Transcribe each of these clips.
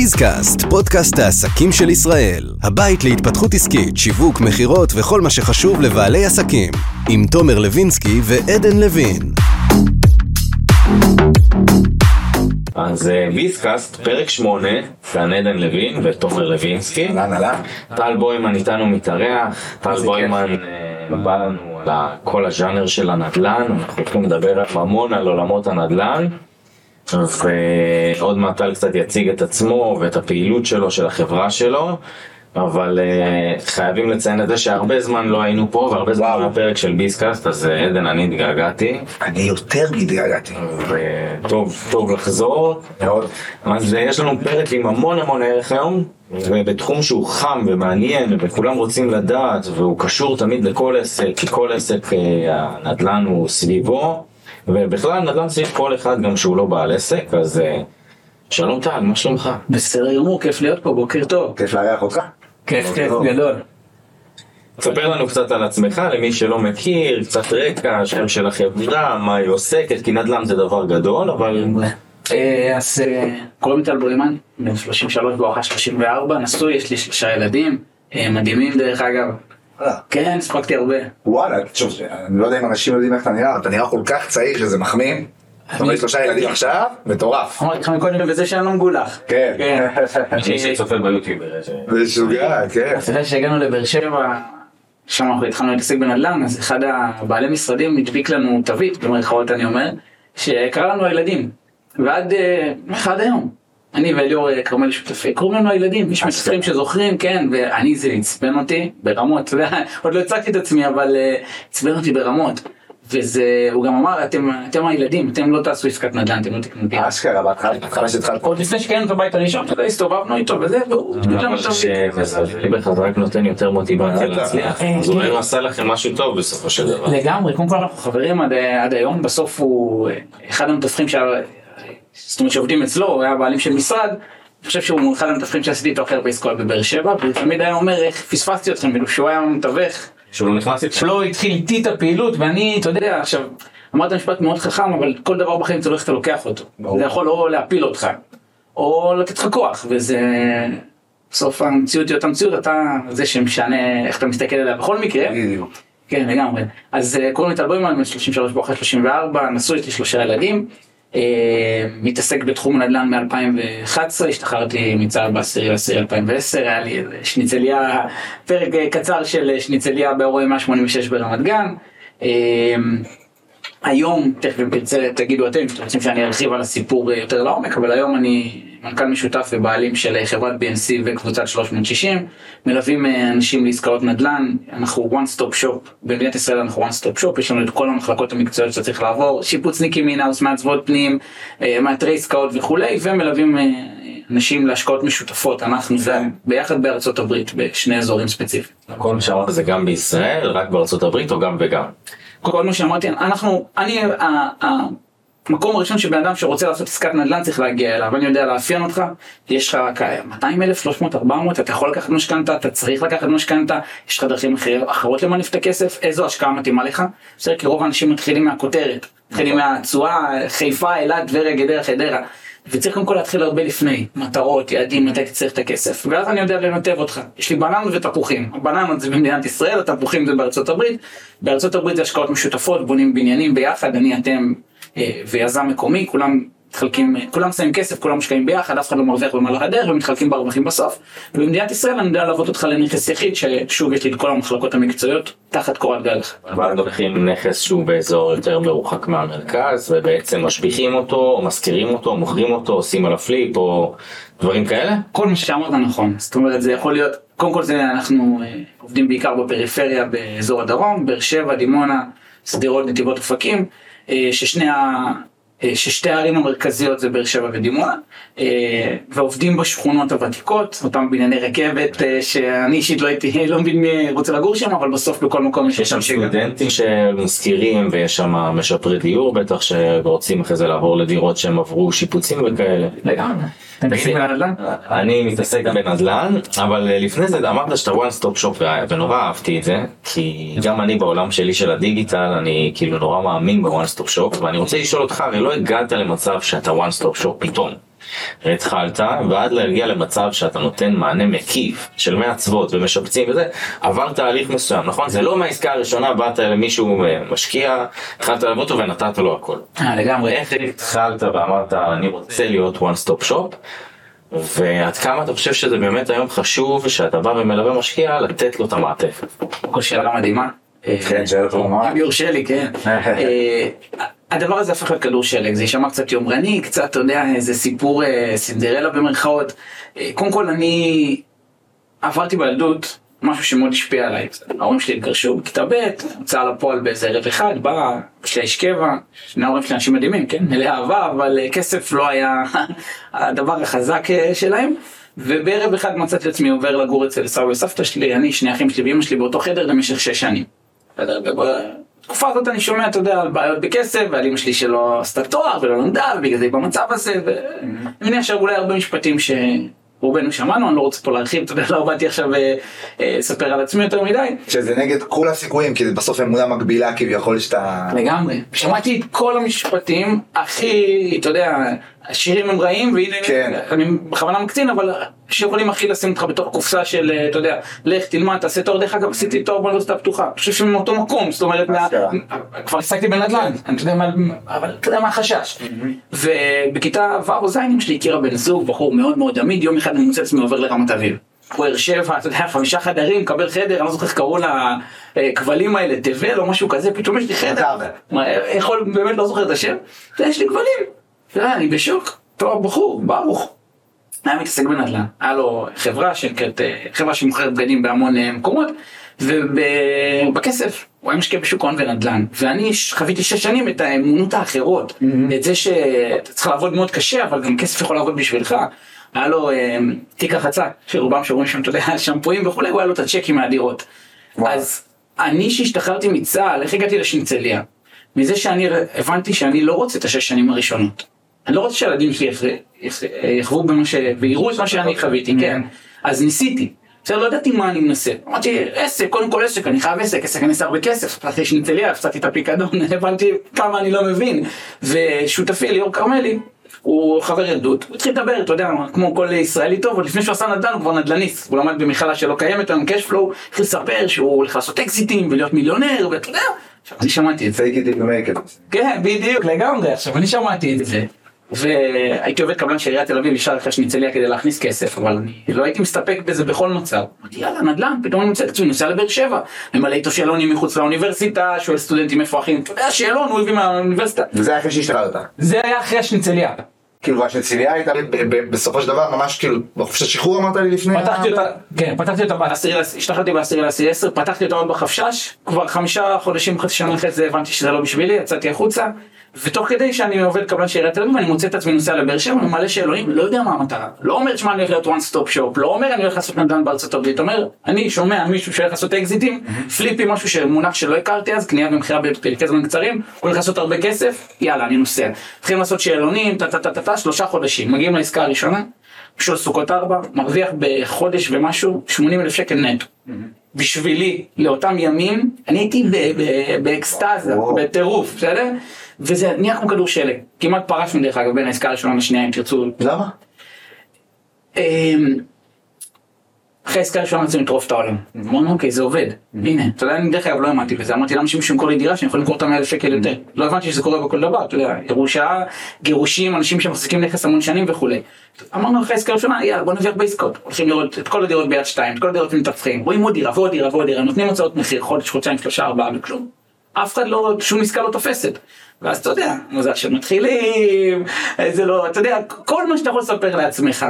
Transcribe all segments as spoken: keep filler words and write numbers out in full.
ביזקאסט, פודקאסט העסקים של ישראל. הבית להתפתחות עסקית, שיווק, מחירות וכל מה שחשוב לבעלי עסקים. עם תומר לוינסקי ועדן לוין. אז ביזקאסט, פרק שמונה, כאן עדן לוין ותומר לוינסקי. נלן, נלן. טל בוימן איתנו מתארח. טל בוימן בא לנו על כל הז'אנר של הנדל"ן. אנחנו הולכים לדבר המון על עולמות הנדל"ן. ועוד מעט טל קצת יציג את עצמו ואת הפעילות שלו, של החברה שלו. אבל uh, חייבים לציין את זה שהרבה זמן לא היינו פה, והרבה זמן לא הפרק של ביזקאסט, אז עדן, אני התגעגעתי. אני יותר מתגעגעתי. וטוב, טוב לחזור. מאוד. אז יש לנו פרק עם המון המון ערך היום, ובתחום שהוא חם ומעניין, וכולם רוצים לדעת, והוא קשור תמיד לכל עסק, כי כל עסק הנדל"ן הוא סביבו, ובכלל נדל"ן סביב כל אחד גם שהוא לא בעל עסק, אז שלום טל, מה שלומך? בסדר גמור, כיף להיות פה, בוקר טוב. כיף לארח אותך. כיף, כיף, גדול. תספר לנו קצת על עצמך, למי שלא מכיר, קצת רקע, שם של החברה, מה היא עוסקת, כי נדל"ן זה דבר גדול, אבל... אז קוראים לי טל בוימן, בן שלושים ושלוש בואכה שלושים וארבע, נשוי, יש לי שלושה ילדים, מדהימים דרך אגב. כן, הספקתי הרבה. וואלה, תשוב, אני לא יודע אם אנשים יודעים איך אתה נראה, אתה נראה כל כך צעיר שזה מחמיא. אתה אומר שלושה ילדים עכשיו, מטורף. אמרתי לך מקודם בזה שאני לא מגולח. כן. מי שצופה ביוטיוב. זה שוגע, כן. אז אחרי שהגענו לבאר שבע, שם אנחנו התחלנו להתעסק בנדל"ן, אז אחד הבעלי משרדים הדביק לנו תווית, במרכאות אני אומר, שקרא לנו הילדים. ועד אחד היום, אני ואליאור כרמל שותפי, קוראים לנו הילדים, יש משחקים שזוכרים, כן, ואני זה עצבן אותי ברמות, אתה יודע, עוד לא הצגתי את עצמי, אבל עצבן אותי ברמות. וזה, הוא גם אמר, אתם, אתם הילדים, אתם לא תעשו עסקת נדל"ן, אתם לא תקנו דירה. אשכרה, בהתחלה שהתחלת. עוד לפני שקיינו את הבית הראשון, אתה יודע, הסתובבנו איתו וזה, והוא... זה בכלל רק נותן יותר מוטיבציה להצליח. אז אולי הוא עשה לכם משהו טוב בסופו של דבר. לגמרי, קודם כל אנחנו חברים עד היום, בסוף הוא אחד המתווכים שה... זאת אומרת שעובדים אצלו, הוא היה בעלים של משרד, אני חושב שהוא אחד המתווכים שעשיתי איתו אחר בעסקאות בבאר שבע, ותמיד היה אומר, איך פספסתי אתכם, שהוא היה מתווך. שהוא לא נכנס איתך. שלא התחיל איתי את הפעילות, ואני, אתה יודע, עכשיו, אמרת משפט מאוד חכם, אבל כל דבר בחיים אתה לא איך אתה לוקח אותו. זה יכול או להפיל אותך, או לתת לך כוח, וזה... בסוף המציאות היא אותה מציאות, אתה זה שמשנה איך אתה מסתכל עליה בכל מקרה. כן, לגמרי. אז קוראים לי טל בוימן, בן שלושים ושלוש בואכה שלושים וארבע, נשוי, יש לי שלושה ילדים. מתעסק בתחום הנדל"ן מ-אלפיים ואחת עשרה, השתחררתי מצה"ל בעשירי לעשירי אלפיים ועשר, היה לי שניצליה, פרק קצר של שניצליה באירועי מאה שמונים ושש ברמת גן. היום, תכף אם תרצה, תגידו אתם, שאתם רוצים שאני ארחיב על הסיפור יותר לעומק, אבל היום אני מנכ"ל משותף ובעלים של חברת בי אן סי וקבוצת שלוש מאות שישים, מלווים אנשים לעסקאות נדל"ן, אנחנו one stop shop, במדינת ישראל אנחנו one stop shop, יש לנו את כל המחלקות המקצועיות שאתה צריך לעבור, שיפוצניקים מינהאוס, מעצבות פנים, מאתרי עסקאות וכולי, ומלווים אנשים להשקעות משותפות, אנחנו זה ביחד בארצות הברית, בשני אזורים ספציפיים. הכל שאמרת זה גם בישראל, רק בארצות הברית או גם וגם? כל מה שאמרתי, אנחנו, אני, המקום הראשון שבן אדם שרוצה לעשות עסקת נדל"ן צריך להגיע אליו, אני יודע לאפיין אותך, יש לך מאתיים אלף, שלוש מאות, ארבע מאות, אתה יכול לקחת משכנתא, אתה צריך לקחת משכנתא, יש לך דרכים אחרות למנף את הכסף, איזו השקעה מתאימה לך, בסדר, כי רוב האנשים מתחילים מהכותרת, מתחילים מהצועה, חיפה, אילת, טבריה, גדרה, חדרה, וצריך קודם כל להתחיל הרבה לפני, מטרות, יעדים, מתי צריך את הכסף, ואז אני יודע לנתב אותך. יש לי בננות ותפוחים, הבננות זה במדינת ישראל, התפוחים זה בארצות הברית, בארצות הברית זה השקעות משותפות, בונים בניינים ביחד, אני, אתם ויזם מקומי, כולם מתחלקים, כולם שמים כסף, כולם משקעים ביחד, אף אחד לא מרוויח במהלך הדרך, ומתחלקים ברווחים בסוף, ובמדינת ישראל אני יודע לעבוד אותך לנכס יחיד, ששוב יש לי את כל המחלקות המקצועיות, תחת קורת גג. אבל לוקחים נכס שהוא באזור יותר מרוחק מהמרכז, ובעצם משביחים אותו, מזכירים אותו, מוכרים אותו, עושים על הפליפ, או דברים כאלה? כל מה שאמרת נכון, זאת אומרת זה יכול להיות, קודם כל זה אנחנו עובדים בעיקר בפריפריה, באזור הדרום, באר שבע, דימונה, שדרות, נתיבות, אופקים, ששני ה... ששתי הערים המרכזיות זה באר שבע ודימונה, ועובדים בשכונות הוותיקות, אותם בנייני רכבת, שאני אישית לא הייתי, לא מבין מי רוצה לגור שם, אבל בסוף בכל מקום יש שם סטודנטים שמזכירים, ויש שם משפרי דיור, בטח שרוצים אחרי זה לעבור לדירות שהם עברו שיפוצים וכאלה. לגמרי. אתה מתעסק בנדל"ן? אני מתעסק בנדל"ן, אבל לפני זה אמרת שאתה one stop shop, ונורא אהבתי את זה, כי גם אני בעולם שלי של הדיגיטל, אני כאילו נורא מאמין ב-one stop shop, ואני רוצה לשאול אותך, הרי לא הגעת למצב שאתה one stop shop פתאום. התחלת, ועד להגיע למצב שאתה נותן מענה מקיף של מעצבות ומשפצים וזה, עבר תהליך מסוים, נכון? זה לא מהעסקה הראשונה, באת למישהו משקיע, התחלת לעבוד אותו ונתת לו הכל. אה, לגמרי. איך התחלת ואמרת, אני רוצה להיות one stop shop, ועד כמה אתה חושב שזה באמת היום חשוב, שאתה בא ומלווה משקיע, לתת לו את המעטפת? כל שאלה מדהימה. כן, שאלה טובה. אם יורשה לי, כן. הדבר הזה הפך להיות כדור שלג, זה יישמע קצת יומרני, קצת, אתה יודע, איזה סיפור סינדרלה במרכאות. קודם כל, אני עברתי בילדות משהו שמאוד השפיע עליי. ההורים שלי התגרשו בכיתה ב', הוצאה לפועל באיזה ערב אחד, בא, שלי איש קבע, שני ההורים שלי אנשים מדהימים, כן? מלא אהבה, אבל כסף לא היה הדבר החזק שלהם. ובערב אחד מצאתי עצמי עובר לגור אצל סבא וסבתא שלי, אני, שני אחים שלי ואמא שלי באותו חדר למשך שש שנים. בתקופה הזאת אני שומע, אתה יודע, על בעיות בכסף, ועל אמא שלי שלא עשתה תואר ולא למדה, ובגלל זה היא במצב הזה, ואני מניח שאולי הרבה משפטים שרובנו שמענו, אני לא רוצה פה להרחיב, אתה יודע, לא באתי עכשיו לספר על עצמי יותר מדי. שזה נגד כל הסיכויים, כי בסוף אמונה מקבילה כביכול שאתה... לגמרי. שמעתי את כל המשפטים הכי, אתה יודע, השירים הם רעים, והנה, אני בכוונה מקצין, אבל שיכולים הכי לשים אותך בתוך קופסה של, אתה יודע, לך, תלמד, תעשה תואר, דרך אגב, עשיתי תואר באוניברסיטה הפתוחה. אני חושב שהם מאותו מקום, זאת אומרת, כבר עסקתי בנדל"ן, אני יודע מה, אבל אתה יודע מה החשש. ובכיתה ו' או ז' אמא שלי הכירה בן זוג, בחור מאוד מאוד עמיד, יום אחד אני מוצא עצמי עובר לרמת אביב. הוא הרשב, אתה יודע, חמישה חדרים, קבל חדר, אני לא זוכר איך קראו לכבלים האלה, תבל או משהו כזה, פתאום יש לי חדר. יכול, באמת לא זוכר את השם, יש לי כבלים. אני בשוק, טוב, בחור, ברוך. היה מתעסק בנדל"ן, היה לו חברה שנקראת, חברה שמוכרת בגדים בהמון מקומות, ובכסף הוא היה משקיע בשוק הון ונדל"ן, ואני חוויתי שש שנים את האמונות האחרות, את זה שאתה צריך לעבוד מאוד קשה, אבל גם כסף יכול לעבוד בשבילך. היה לו תיק החצה, שרובם שרואים שם, אתה יודע, שמפויים וכולי, הוא היה לו את הצ'קים מהדירות. אז אני שהשתחררתי מצה"ל, איך הגעתי לשנצליה? מזה שאני הבנתי שאני לא רוצה את השש שנים הראשונות. אני לא רוצה שהילדים שלי יחוו במה ש... ויראו את מה שאני חוויתי, כן. אז ניסיתי. בסדר, לא ידעתי מה אני מנסה. אמרתי, עסק, קודם כל עסק, אני חייב עסק, עסק אני אעשה הרבה כסף. פתחתי שנצליה, הפסדתי את הפיקדון, הבנתי כמה אני לא מבין. ושותפי, ליאור קרמלי, הוא חבר ילדות, הוא התחיל לדבר, אתה יודע, כמו כל ישראלי טוב, עוד לפני שהוא עשה נדל"ן, הוא כבר נדל"ניסט. הוא למד במכללה שלא קיימת, עם קשפלואו, התחיל לספר שהוא הולך לעשות אקזיטים ולהיות מיליונר, ואתה יודע, אני שמעתי את זה. take it to make it. כן, בדיוק, לגמרי. עכשיו, אני שמעתי את זה. והייתי עובד קבלן של עיריית תל אביב ישר אחרי שנצליה כדי להכניס כסף, אבל אני לא הייתי מסתפק בזה בכל מצב. אמרתי, יאללה, נדל"ן, פתאום אני מוצא את עצמי, נוסע לבאר שבע, ממלא איתו שאלונים מחוץ לאוניברסיטה, שואל סטודנטים איפה אחים, אתה יודע, שאלון, הוא הביא מהאוניברסיטה. וזה היה אחרי שהשתחררת. זה היה אחרי שנצליה. כאילו, השנצליה הייתה בסופו של דבר ממש כאילו, בחופשת שחרור אמרת לי לפני... פתחתי אותה, כן, פתחתי אותה בעשירי, השתחררתי בעשירי לעשירי עשר, פתחתי אותה עוד בחפשש, כבר חמישה חודשים, חצי שנה אחרי זה הבנתי שזה לא בשבילי, יצאתי החוצה, ותוך כדי שאני עובד קבלן של עיריית תל אביב, אני מוצא את עצמי נוסע לבאר שבע, ממלא שאלונים, לא יודע מה המטרה, לא אומר שמה אני הולך להיות one stop shop, לא אומר אני הולך לעשות נדל"ן בארצות הברית, אומר, אני שומע מישהו שהולך לעשות אקזיטים, פליפי, משהו שמונח שלא הכרתי אז, קנייה ומכירה בפרקי זמן קצרים, הולך לעשות הרבה כסף, יאללה, אני נוסע. התחילים לעשות שאלונים, טה-טה-טה-טה, שלושה חודשים, מגיעים לעסקה הראשונה, בשביל סוכות ארבע, מרוויח בחודש ומשהו, שמונים אלף שקל נטו. בשבילי, לאותם ימים, אני הייתי באקסטאזה, בטירוף, בסדר? וזה נהיה כמו כדור שלג, כמעט פרשנו דרך אגב בין העסקה הראשונה לשנייה, אם תרצו. למה? אחרי העסקה הראשונה רצינו לטרוף את העולם. אמרנו, אוקיי, זה עובד. הנה, אתה יודע, אני דרך אגב לא אמרתי בזה, אמרתי למה שמישהו ימכור לי דירה שאני יכול למכור אותה מאה אלף שקל יותר. לא הבנתי שזה קורה בכל דבר, אתה יודע, ירושה, גירושים, אנשים שמחזיקים נכס המון שנים וכולי. אמרנו אחרי העסקה הראשונה, יאללה, בוא נביא בעסקאות. הולכים לראות את כל הדירות ביד שתיים, את כל הדירות מתפחים, רואים עוד דירה ועוד דירה ועוד דירה, נותנים הצעות מחיר, חודש, חודשיים, שלושה, ארבעה, וכלום. אף אחד לא, שום עסקה לא תופסת. ואז אתה יודע, מוזר שמתחילים, זה לא, אתה יודע, כל מה שאתה יכול לספר לעצמך.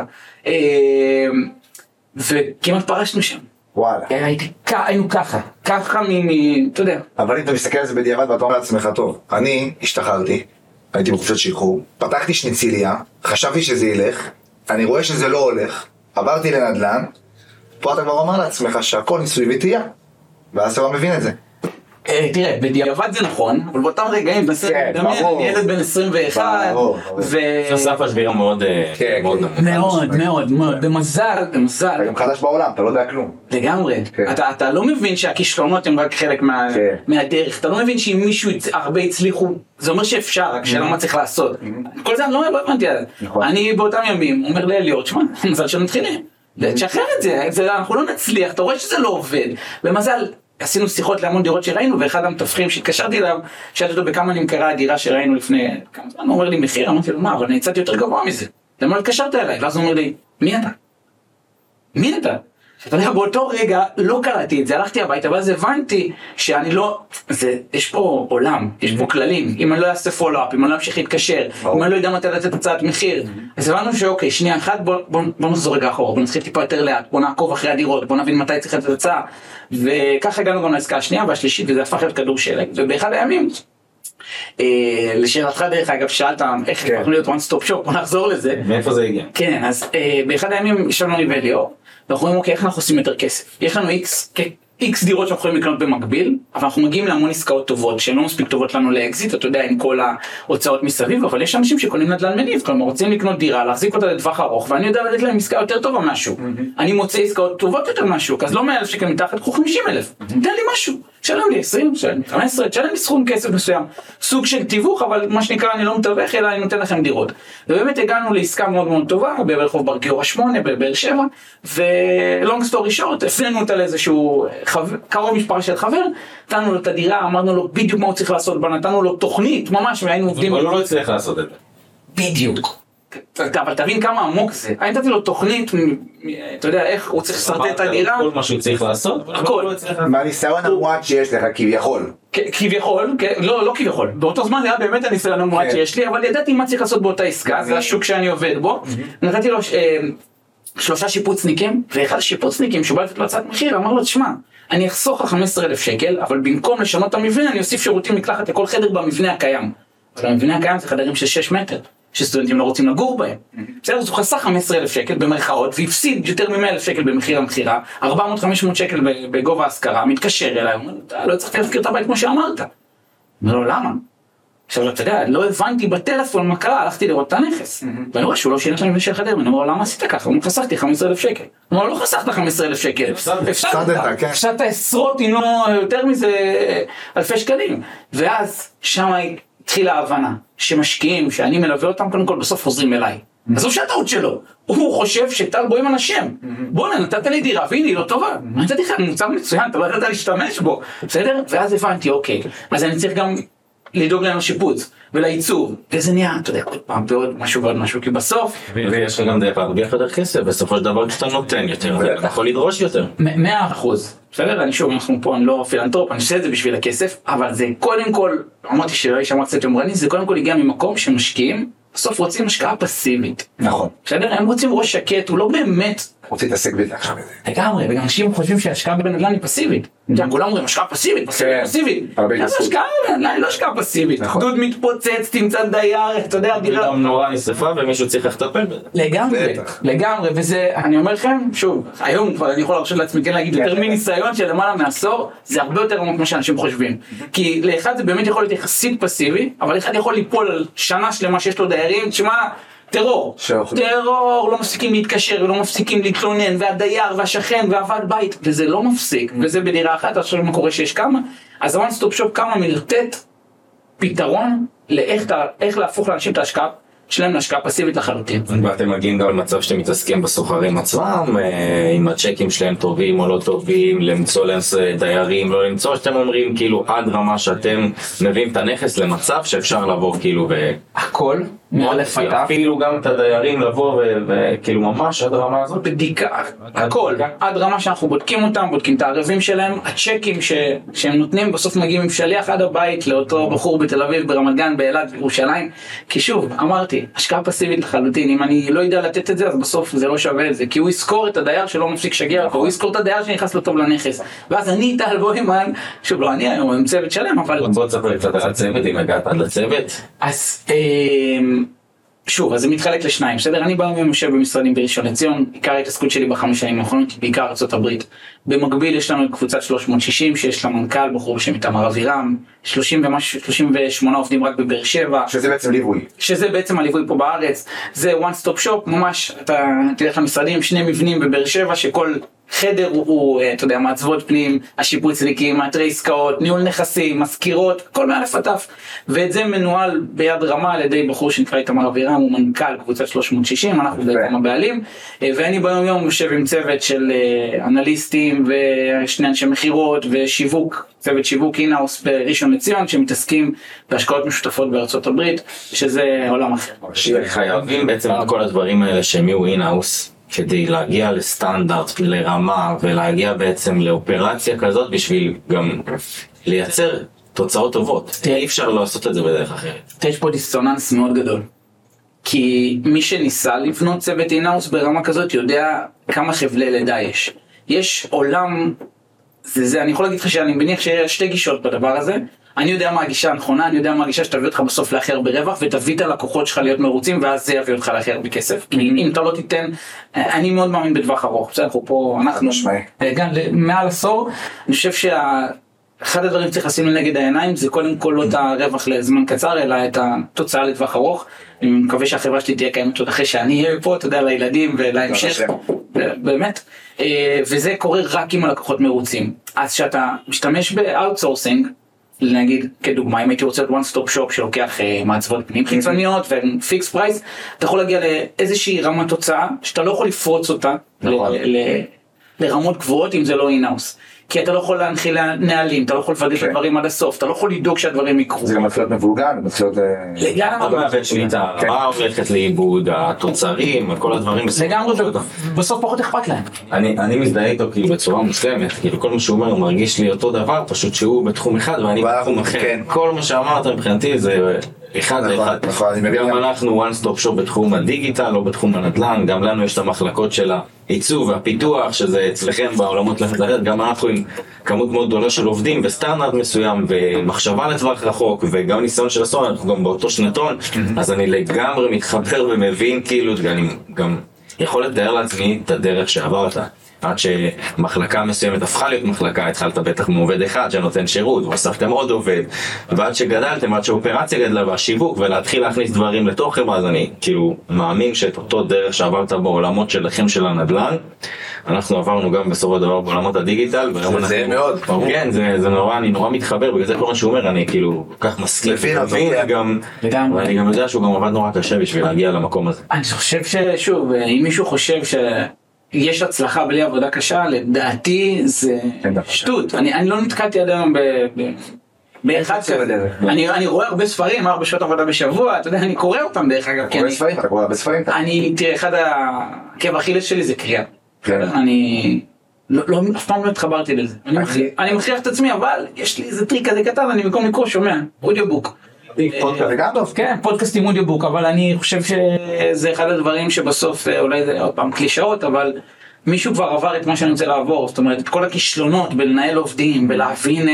וכמעט פרשנו שם. וואלה. היינו ככה, ככה מ... אתה יודע. אבל אם אתה מסתכל על זה בדיעבד ואתה אומר לעצמך טוב, אני השתחררתי, הייתי בחופשת שחרור, פתחתי שנצליה, חשבתי שזה ילך, אני רואה שזה לא הולך, עברתי לנדל"ן, פה אתה כבר אומר לעצמך שהכל ניסוי וטעייה, ואז אתה לא מבין את זה. תראה, בדיעבד זה נכון, אבל באותם רגעים, אני ילד בן עשרים ואחת, סף השבירה מאוד מאוד מאוד מאוד, במזל, במזל. אתה גם חדש בעולם, אתה לא יודע כלום. לגמרי, אתה לא מבין שהכישלונות הם רק חלק מהדרך, אתה לא מבין שאם מישהו הרבה הצליחו, זה אומר שאפשר, רק שאלה מה צריך לעשות. כל זה אני לא הבנתי על זה. אני באותם ימים אומר לאליוט, שמע, מזל שנתחילים, תשחרר את זה, אנחנו לא נצליח, אתה רואה שזה לא עובד, במזל. עשינו שיחות להמון דירות שראינו, ואחד המתווכים שהתקשרתי אליו, שאלתי אותו בכמה נמכרה הדירה שראינו לפני כמה זמן, הוא אומר לי מחיר, אמרתי לו מה, אבל אני הצעתי יותר גבוה מזה, למה לא התקשרת אליי? ואז הוא אומר לי, מי אתה? מי אתה? אתה יודע, באותו רגע לא קראתי את זה, הלכתי הביתה, ואז הבנתי שאני לא, זה, יש פה עולם, יש פה כללים, אם אני לא אעשה פולו-אפ, אם אני לא אמשיך להתקשר, אם אני לא יודע מתי לתת הצעת מחיר, אז הבנו שאוקיי, שנייה אחת, בוא, בוא, בוא נחזור רגע אחורה, בוא נתחיל טיפה יותר לאט, בוא נעקוב אחרי הדירות, בוא נבין מתי צריך לתת הצעה, וככה הגענו גם לעסקה השנייה והשלישית, וזה הפך להיות כדור שלג, ובאחד הימים, אה, לשאלתך דרך אגב, שאלת איך הפכנו להיות one stop shop, בוא נחזור לזה. מאיפה זה הגיע? כן, אז אה, באחד הימים ישבנו לי ואליאור, ואנחנו אומרים, אוקיי, איך אנחנו עושים יותר כסף? יש לנו X, X דירות שאנחנו יכולים לקנות במקביל, אבל אנחנו מגיעים להמון עסקאות טובות, שהן לא מספיק טובות לנו לאקזיט, אתה יודע, עם כל ההוצאות מסביב, אבל יש אנשים שקונים נדל"ן מניב, כלומר, רוצים לקנות דירה, להחזיק אותה לטווח ארוך, ואני יודע לתת להם עסקה יותר טובה משהו. אני מוצא עסקאות טובות יותר משהו, אז לא מאה אלף שקל מתחת, קחו חמישים אלף. תן לי משהו, שלם לי עשרים, חמש עשרה, תשלם לי סכום כסף מסוים. סוג של תיווך, אבל מה שנקרא, אני לא מתווך, אלא אני נותן לכם דירות. ובאמת הגענו לעסקה מאוד מאוד טובה, ברחוב בר גיורא שמונה, בבאר שבע, ולונג סטורי שורט, הפנינו אותה לאיזשהו קרוב משפחה של חבר, נתנו לו את הדירה, אמרנו לו בדיוק מה הוא צריך לעשות בה, נתנו לו תוכנית, ממש, והיינו עובדים. אבל הוא לא הצליח לעשות את זה. בדיוק. אבל תבין כמה עמוק זה. אני נתתי לו תוכנית, אתה יודע, איך הוא צריך לסרטט את הדירה. כל מה שהוא צריך לעשות. הכל. מהניסיון המועט שיש לך, כביכול. כביכול, לא, לא כביכול. באותו זמן היה באמת הניסיון המועט שיש לי, אבל ידעתי מה צריך לעשות באותה עסקה, זה השוק שאני עובד בו. נתתי לו שלושה שיפוצניקים, ואחד השיפוצניקים שבא לתת לו הצעת מחיר, אמר לו, תשמע, אני אחסוך לך חמישה עשר אלף שקל, אבל במקום לשנות את המבנה, אני אוסיף שירותים מקלחת לכל חדר במבנה הקיים. אבל המבנה הקיים זה חדרים של שש מטר, שסטודנטים לא רוצים לגור בהם. בסדר, אז הוא חסך חמישה עשר אלף שקל במרכאות, והפסיד יותר מ-מאה אלף שקל במחיר המחירה, ארבע מאות חמש מאות שקל בגובה ההשכרה, מתקשר אליי, הוא אומר, אתה לא הצלחתי להזכיר את הבית כמו שאמרת. אומר לו, למה? עכשיו, אתה יודע, לא הבנתי בטלפון מה קרה, הלכתי לראות את הנכס. ואני רואה שהוא לא שילם למבנה של חדר, ואני אומר לו, למה עשית ככה? הוא חסכתי חמישה עשר אלף שקל. הוא אומר, לא חסכת חמישה עשר אלף שקל. הפסדת עשרות, אם לא יותר מזה, אלפי שקלים. ואז שם התחילה ההבנה, שמשקיעים, שאני מלווה אותם, קודם כל בסוף חוזרים אליי. אז הוא שהטעות שלו. הוא חושב שטל בו עם אנשים. בוא נתת לי דירה, והנה היא לא טובה. נתתי לך מוצר מצוין, אתה לא יודעת להשתמש בו. בסדר? ואז הבנתי, אוקיי. אז אני צריך גם לדאוג לנו שיפוץ ולעיצוב, וזה נהיה, אתה יודע, עוד פעם ועוד משהו ועוד משהו, כי בסוף ויש לך גם דרך להרוויח יותר כסף, בסופו של דבר כשאתה נותן יותר, אתה יכול לדרוש יותר. מאה אחוז, בסדר? אני שוב, אנחנו פה, אני לא פילנטרופ, אני עושה את זה בשביל הכסף, אבל זה קודם כל, אמרתי שלא יש אמרת קצת יומרני, זה קודם כל הגיע ממקום שמשקיעים, בסוף רוצים השקעה פסיבית. נכון. בסדר? הם רוצים ראש שקט, הוא לא באמת רוצים להתעסק בזה עכשיו. לגמרי, וגם אנשים חושבים שההשקעה בנדל"ן היא פסיבית. כולם אומרים, השקעה פסיבית, פסיבית, פסיבית. אז השקעה בנדל"ן היא לא השקעה פסיבית. דוד מתפוצץ, תמצא דייר, אתה יודע, דירה. גם נורא נשרפה ומישהו צריך לטפל בזה. לגמרי, לגמרי, וזה, אני אומר לכם, שוב, היום כבר אני יכול להרשות לעצמי כן להגיד יותר מניסיון של למעלה מעשור, זה הרבה יותר עמוק מה שאנשים חושבים. כי לאחד זה באמת יכול להיות יחסית פסיבי, אבל אחד יכול ליפול על שנה שלמה שיש לו דיירים, תשמע, טרור, טרור, לא מפסיקים להתקשר ולא מפסיקים להתלונן, והדייר והשכן והעבד בית, וזה לא מפסיק, וזה בדירה אחת, עכשיו מה קורה שיש כמה, אז ה-one stop shop כמה מלתת פתרון לאיך להפוך לאנשים את ההשקעה שלהם להשקעה פסיבית לחלוטין. ואתם מגיעים גם למצב שאתם מתעסקים בסוחרים עצמם, עם הצ'קים שלהם טובים או לא טובים, למצוא להם דיירים, לא למצוא, שאתם אומרים כאילו עד רמה שאתם מביאים את הנכס למצב שאפשר לבוא כאילו ו... הכל, לפתח. אפילו גם את הדיירים לבוא וכאילו ממש עד רמה הזאת. בדיקה, הכל, עד רמה שאנחנו בודקים אותם, בודקים את הערבים שלהם, הצ'קים שהם נותנים בסוף מגיעים עם שליח עד הבית לאותו בחור בתל אביב, ברמת גן, באילת, בירושלים, כי שוב, אמרתי, השקעה פסיבית לחלוטין, אם אני לא יודע לתת את זה, אז בסוף זה לא שווה את זה, כי הוא יזכור את הדייר שלא מפסיק שגר, הוא יזכור את הדייר שנכנס לו טוב לנכס, ואז אני טל בוימן, שוב לא אני היום, עם צוות שלם, אבל... בוא תספר קצת על הצוות, אם הגעת עד לצוות. אז שוב, אז זה מתחלק לשניים, בסדר? אני בא ומושב במשרדים בראשון לציון, עיקר ההתעסקות שלי בחמש שנים האחרונות, בעיקר ארצות הברית. במקביל יש לנו את קבוצת שלוש מאות שישים, שיש לה מנכ"ל, בחור בשם איתמר אבירם, שלושים ומשהו, שלושים ושמונה עובדים רק בבאר שבע. שזה בעצם ליווי. שזה בעצם הליווי פה בארץ, זה one stop shop, ממש, אתה תלך למשרדים, שני מבנים בבאר שבע, שכל חדר הוא, הוא אתה יודע, מעצבות פנים, השיפוץ צדיקים, מעטרי עסקאות, ניהול נכסים, מזכירות, כל מאלף עטף, ואת זה מנוהל ביד רמה על ידי בחור שנקרא איתמר אבירם, הוא מנכ"ל קבוצת שלוש מאות שישים, אנחנו בעצם הבעלים, ואני ביום יום יושב עם צוות של אנליסטים ושני אנשי מחירות ושיווק, צוות שיווק אינהאוס בראשון לציון, שמתעסקים בהשקעות משותפות בארצות הברית, שזה עולם אחר. חייבים בעצם את כל הדברים האלה שהם יהיו אינהאוס, כדי להגיע לסטנדרט, לרמה, ולהגיע בעצם לאופרציה כזאת, בשביל גם לייצר תוצאות טובות. אי אפשר לעשות את זה בדרך אחרת. יש פה דיסוננס מאוד גדול. כי מי שניסה לבנות צוות אינהאוס ברמה כזאת, יודע כמה חבלי לידה יש. יש עולם, זה, זה, אני יכול להגיד לך שאני מניח שיש שתי גישות בדבר הזה. אני יודע מה הגישה הנכונה, אני יודע מה הגישה שתביא אותך בסוף לאחר ברווח, ותביא את הלקוחות שלך להיות מרוצים, ואז זה יביא אותך לאחר בכסף. כי אם אתה לא תיתן, אני מאוד מאמין בטווח ארוך. בסדר, אנחנו פה, אנחנו, גם מעל עשור, אני חושב שאחד הדברים צריך לשים לנגד העיניים, זה קודם כל לא את הרווח לזמן קצר, אלא את התוצאה לטווח ארוך. אני מקווה שהחברה שלי תהיה קיימת עוד אחרי שאני אהיה פה, אתה יודע, לילדים ולהמשך. באמת. וזה קורה רק עם הלקוחות מרוצים. אז שאתה משתמש באוטסורסינג, נגיד, כדוגמה, אם הייתי רוצה את one stop shop שלוקח מעצבות פנים חיצוניות ופיקס פרייס, אתה יכול להגיע לאיזושהי רמת תוצאה שאתה לא יכול לפרוץ אותה לרמות גבוהות אם זה לא אינהאוס. כי אתה לא יכול להנחיל נהלים, אתה לא יכול לוודא את הדברים עד הסוף, אתה לא יכול לדאוג שהדברים יקרו. זה גם מתחיל להיות מבולגן, מתחיל להיות... אתה מאבד שליטה, מה הולכת לאיבוד, התוצרים, כל הדברים. לגמרי, בסוף פחות אכפת להם. אני מזדהה איתו כאילו בצורה מושלמת, כאילו כל מה שהוא אומר הוא מרגיש לי אותו דבר, פשוט שהוא בתחום אחד ואני בתחום אחר. כל מה שאמרת מבחינתי זה... אחד לאחד. גם אנחנו one stop shop בתחום הדיגיטל, לא בתחום הנדל"ן, גם לנו יש את המחלקות של העיצוב והפיתוח, שזה אצלכם בעולמות לכת אחרת, גם אנחנו עם כמות מאוד גדולה של עובדים וסטנדרט מסוים ומחשבה לטווח רחוק וגם ניסיון של עשור, אנחנו גם באותו שנתון, אז אני לגמרי מתחבר ומבין כאילו, ואני גם יכול לתאר לעצמי את הדרך שעברת. עד שמחלקה מסוימת הפכה להיות מחלקה, התחלת בטח מעובד אחד שנותן שירות, והוספתם עוד עובד, ועד שגדלתם, עד שהאופרציה גדלה והשיווק, ולהתחיל להכניס דברים לתוך חברה, אז אני כאילו מאמין שאת אותו דרך שעברת בעולמות שלכם של הנדל"ן, אנחנו עברנו גם בסופו של דבר בעולמות הדיגיטל, זה מאוד. כן, זה נורא, אני נורא מתחבר, בגלל זה כל מה שהוא אומר, אני כאילו כך מסכים, ואני גם יודע שהוא גם עבד נורא קשה בשביל להגיע למקום הזה. אני חושב ששוב, אם מישהו חושב ש... יש הצלחה בלי עבודה קשה, לדעתי זה שטות. אני, אני לא נתקעתי עד היום ב... ב... באחד כזה. אני, אני רואה הרבה ספרים, ארבע שעות עבודה בשבוע, אתה יודע, אני קורא אותם דרך אגב. אתה קורא ספרים? אתה קורא הרבה ספרים? אני, תראה, אחד הכאב אכילס שלי זה קריאה. אני... לא, לא, אף פעם לא התחברתי לזה. אני מכריח, אני מכריח את עצמי, אבל יש לי איזה טריק כזה קטן, אני במקום לקרוא שומע, אודיובוק. פודקאסט, זה גם טוב. כן, פודקאסט עם אודיובוק, אבל אני חושב שזה אחד הדברים שבסוף, אולי זה עוד פעם קלישאות, אבל מישהו כבר עבר את מה שאני רוצה לעבור, זאת אומרת, את כל הכישלונות בלנהל עובדים, בלהבין,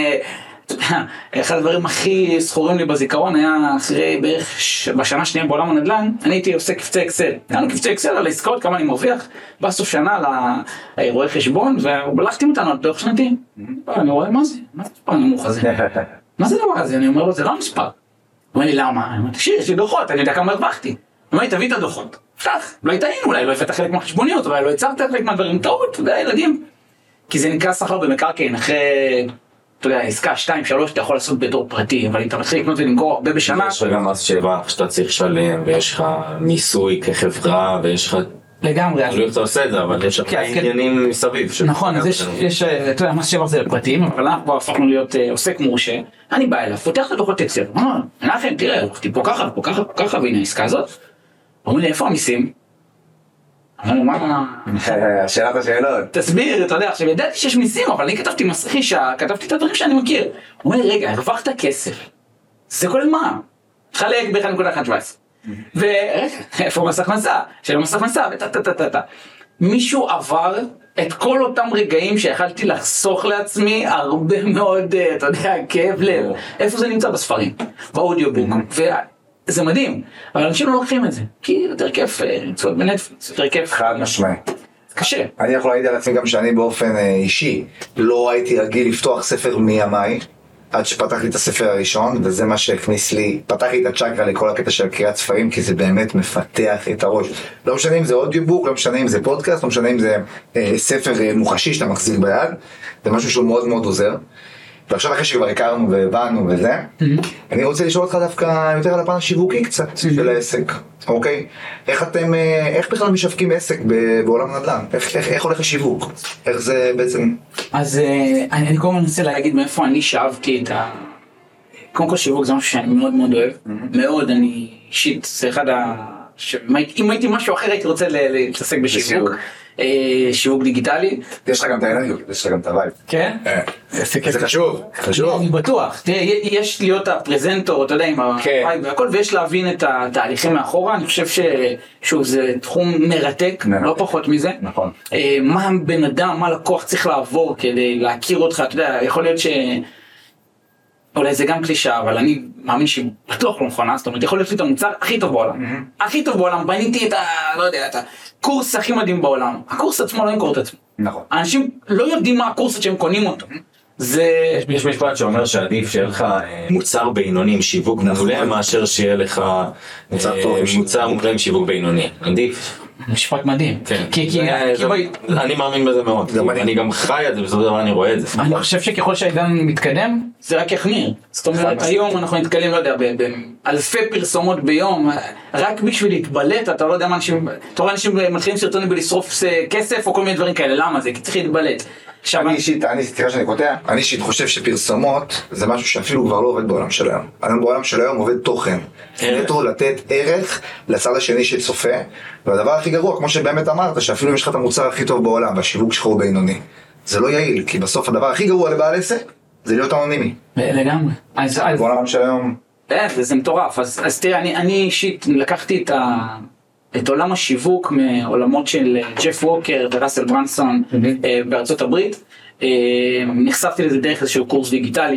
אחד הדברים הכי זכורים לי בזיכרון היה אחרי בערך בשנה שנייה בעולם הנדל"ן, אני הייתי עושה קפצי אקסל, היה לנו קפצי אקסל על העסקאות, כמה אני מרוויח, בסוף שנה לרואה חשבון, ובלחתם אותנו על דוח שנתי, אני רואה מה זה, מה זה מספר נמוך הזה, מה זה דבר הזה, אני אומר לו, זה לא מספר. הוא אומר לי, למה? אני אומר, תקשיב, יש לי דוחות, אני יודע כמה הרווחתי. הוא אומר לי, תביא את הדוחות. פתח, אולי טעינו, אולי לא הבאת חלק מהחשבוניות, אולי לא הצרת חלק מהדברים, טעות, אתה יודע, ילדים. כי זה נקרא שכר במקרקעין, אחרי, אתה יודע, עסקה שתיים, שלוש, אתה יכול לעשות בדור פרטי, אבל אם אתה מתחיל לקנות ולמכור הרבה בשנה... יש לך גם מס שבח שאתה צריך לשלם, ויש לך מיסוי כחברה, ויש לך... לגמרי. אני לא איך אתה עושה את זה, אבל יש לך עניינים מסביב. נכון, אז יש, אתה יודע, מס שבח זה לפרטים, אבל אנחנו כבר הפכנו להיות עוסק מורשה. אני בא אליו, פותח את הדוחות אקסל, אומר, לכם, תראה, הלכתי פה ככה, פה ככה, פה ככה, והנה העסקה הזאת. אומרים לי, איפה המיסים? אמרנו, מה... שאלת השאלות. תסביר, אתה יודע, עכשיו ידעתי שיש מיסים, אבל אני כתבתי מס רכישה, כתבתי את הדברים שאני מכיר. אומר לי, רגע, הרווחת כסף. זה כולל מה? חלק ב-אחת נקודה אחת שבע עשרה. ורגע, איפה מס הכנסה? של מס הכנסה, וטטטטטט. מישהו עבר את כל אותם רגעים שיכלתי לחסוך לעצמי הרבה מאוד, אתה יודע, כאב לב. איפה זה נמצא בספרים? באודיובוק. זה מדהים, אבל אנשים לא לוקחים את זה, כי יותר כיף, צוות בנטפליקס, יותר כיף. חד משמעי. קשה. אני יכול להעיד על עצמי גם שאני באופן אישי לא הייתי רגיל לפתוח ספר מימיי עד שפתחתי את הספר הראשון, וזה מה שהכניס לי, פתחתי את הצ'קרה לכל הקטע של קריאת ספרים, כי זה באמת מפתח את הראש. לא משנה אם זה אודיובוק, לא משנה אם זה פודקאסט, לא משנה אם זה אה, ספר אה, מוחשי שאתה מחזיק ביד, זה משהו שהוא מאוד מאוד עוזר. ועכשיו אחרי שכבר הכרנו והבנו וזה, mm-hmm. אני רוצה לשאול אותך דווקא יותר על הפן השיווקי קצת mm-hmm. של העסק, אוקיי? איך אתם, איך בכלל משווקים עסק בעולם הנדל"ן? איך, איך, איך הולך השיווק? איך זה בעצם... אז אני, אני קודם מנסה להגיד מאיפה אני שאבתי את ה... קודם כל שיווק זה משהו שאני מאוד מאוד אוהב, mm-hmm. מאוד, אני אישית, זה אחד ה... ש... אם הייתי משהו אחר הייתי רוצה להתעסק בשיווק. שיווק דיגיטלי. יש לך גם את האנרגיות, יש לך גם את הווייב. כן? זה חשוב, חשוב. אני בטוח. תראה, יש להיות הפרזנטור, אתה יודע, עם הווייב והכל, ויש להבין את התהליכים מאחורה. אני חושב ששוב, זה תחום מרתק, לא פחות מזה. נכון. מה בן אדם, מה לקוח צריך לעבור כדי להכיר אותך, אתה יודע, יכול להיות ש... אולי זה גם קלישה, אבל אני מאמין שהיא בטוח לא נכונה, זאת אומרת, יכול להיות לי את המוצר הכי טוב בעולם. הכי טוב בעולם, בניתי את ה... לא יודע, את הקורס הכי מדהים בעולם. הקורס עצמו לא ימכור את עצמו. נכון. אנשים לא יודעים מה הקורס שהם קונים אותו. זה... יש משפט שאומר שעדיף שיהיה לך מוצר בינוני עם שיווק מעולה, מאשר שיהיה לך מוצר מוכר עם שיווק בינוני. עדיף. משפט מדהים. אני מאמין בזה מאוד. אני גם חי את זה, בסופו של דבר אני רואה את זה. אני חושב שככל שהעידן מתקדם, זה רק יחמיר. זאת אומרת, היום אנחנו נתקלים, לא יודע, באלפי פרסומות ביום, רק בשביל להתבלט, אתה לא יודע מה אנשים, אתה רואה אנשים מתחילים סרטונים בלשרוף כסף או כל מיני דברים כאלה, למה זה? כי צריך להתבלט. אני אישית, אני סליחה שאני קוטע, אני אישית חושב שפרסומות זה משהו שאפילו כבר לא עובד בעולם של היום. היום בעולם של היום עובד תוכן. נטו לתת ערך לצד השני שצופה, והדבר הכי גרוע, כמו שבאמת אמרת, שאפילו אם יש לך את המוצר הכי טוב בעולם, והשיווק שלך הוא בינוני, זה לא יעיל, כי בסוף הדבר הכי גרוע לבעל עסק, זה להיות אנונימי. לגמרי. בעולם של היום... זה מטורף, אז תראה, אני אישית לקחתי את ה... את עולם השיווק מעולמות של ג'ף ווקר וראסל ברנסון בארצות הברית. נחשפתי לזה דרך איזשהו קורס דיגיטלי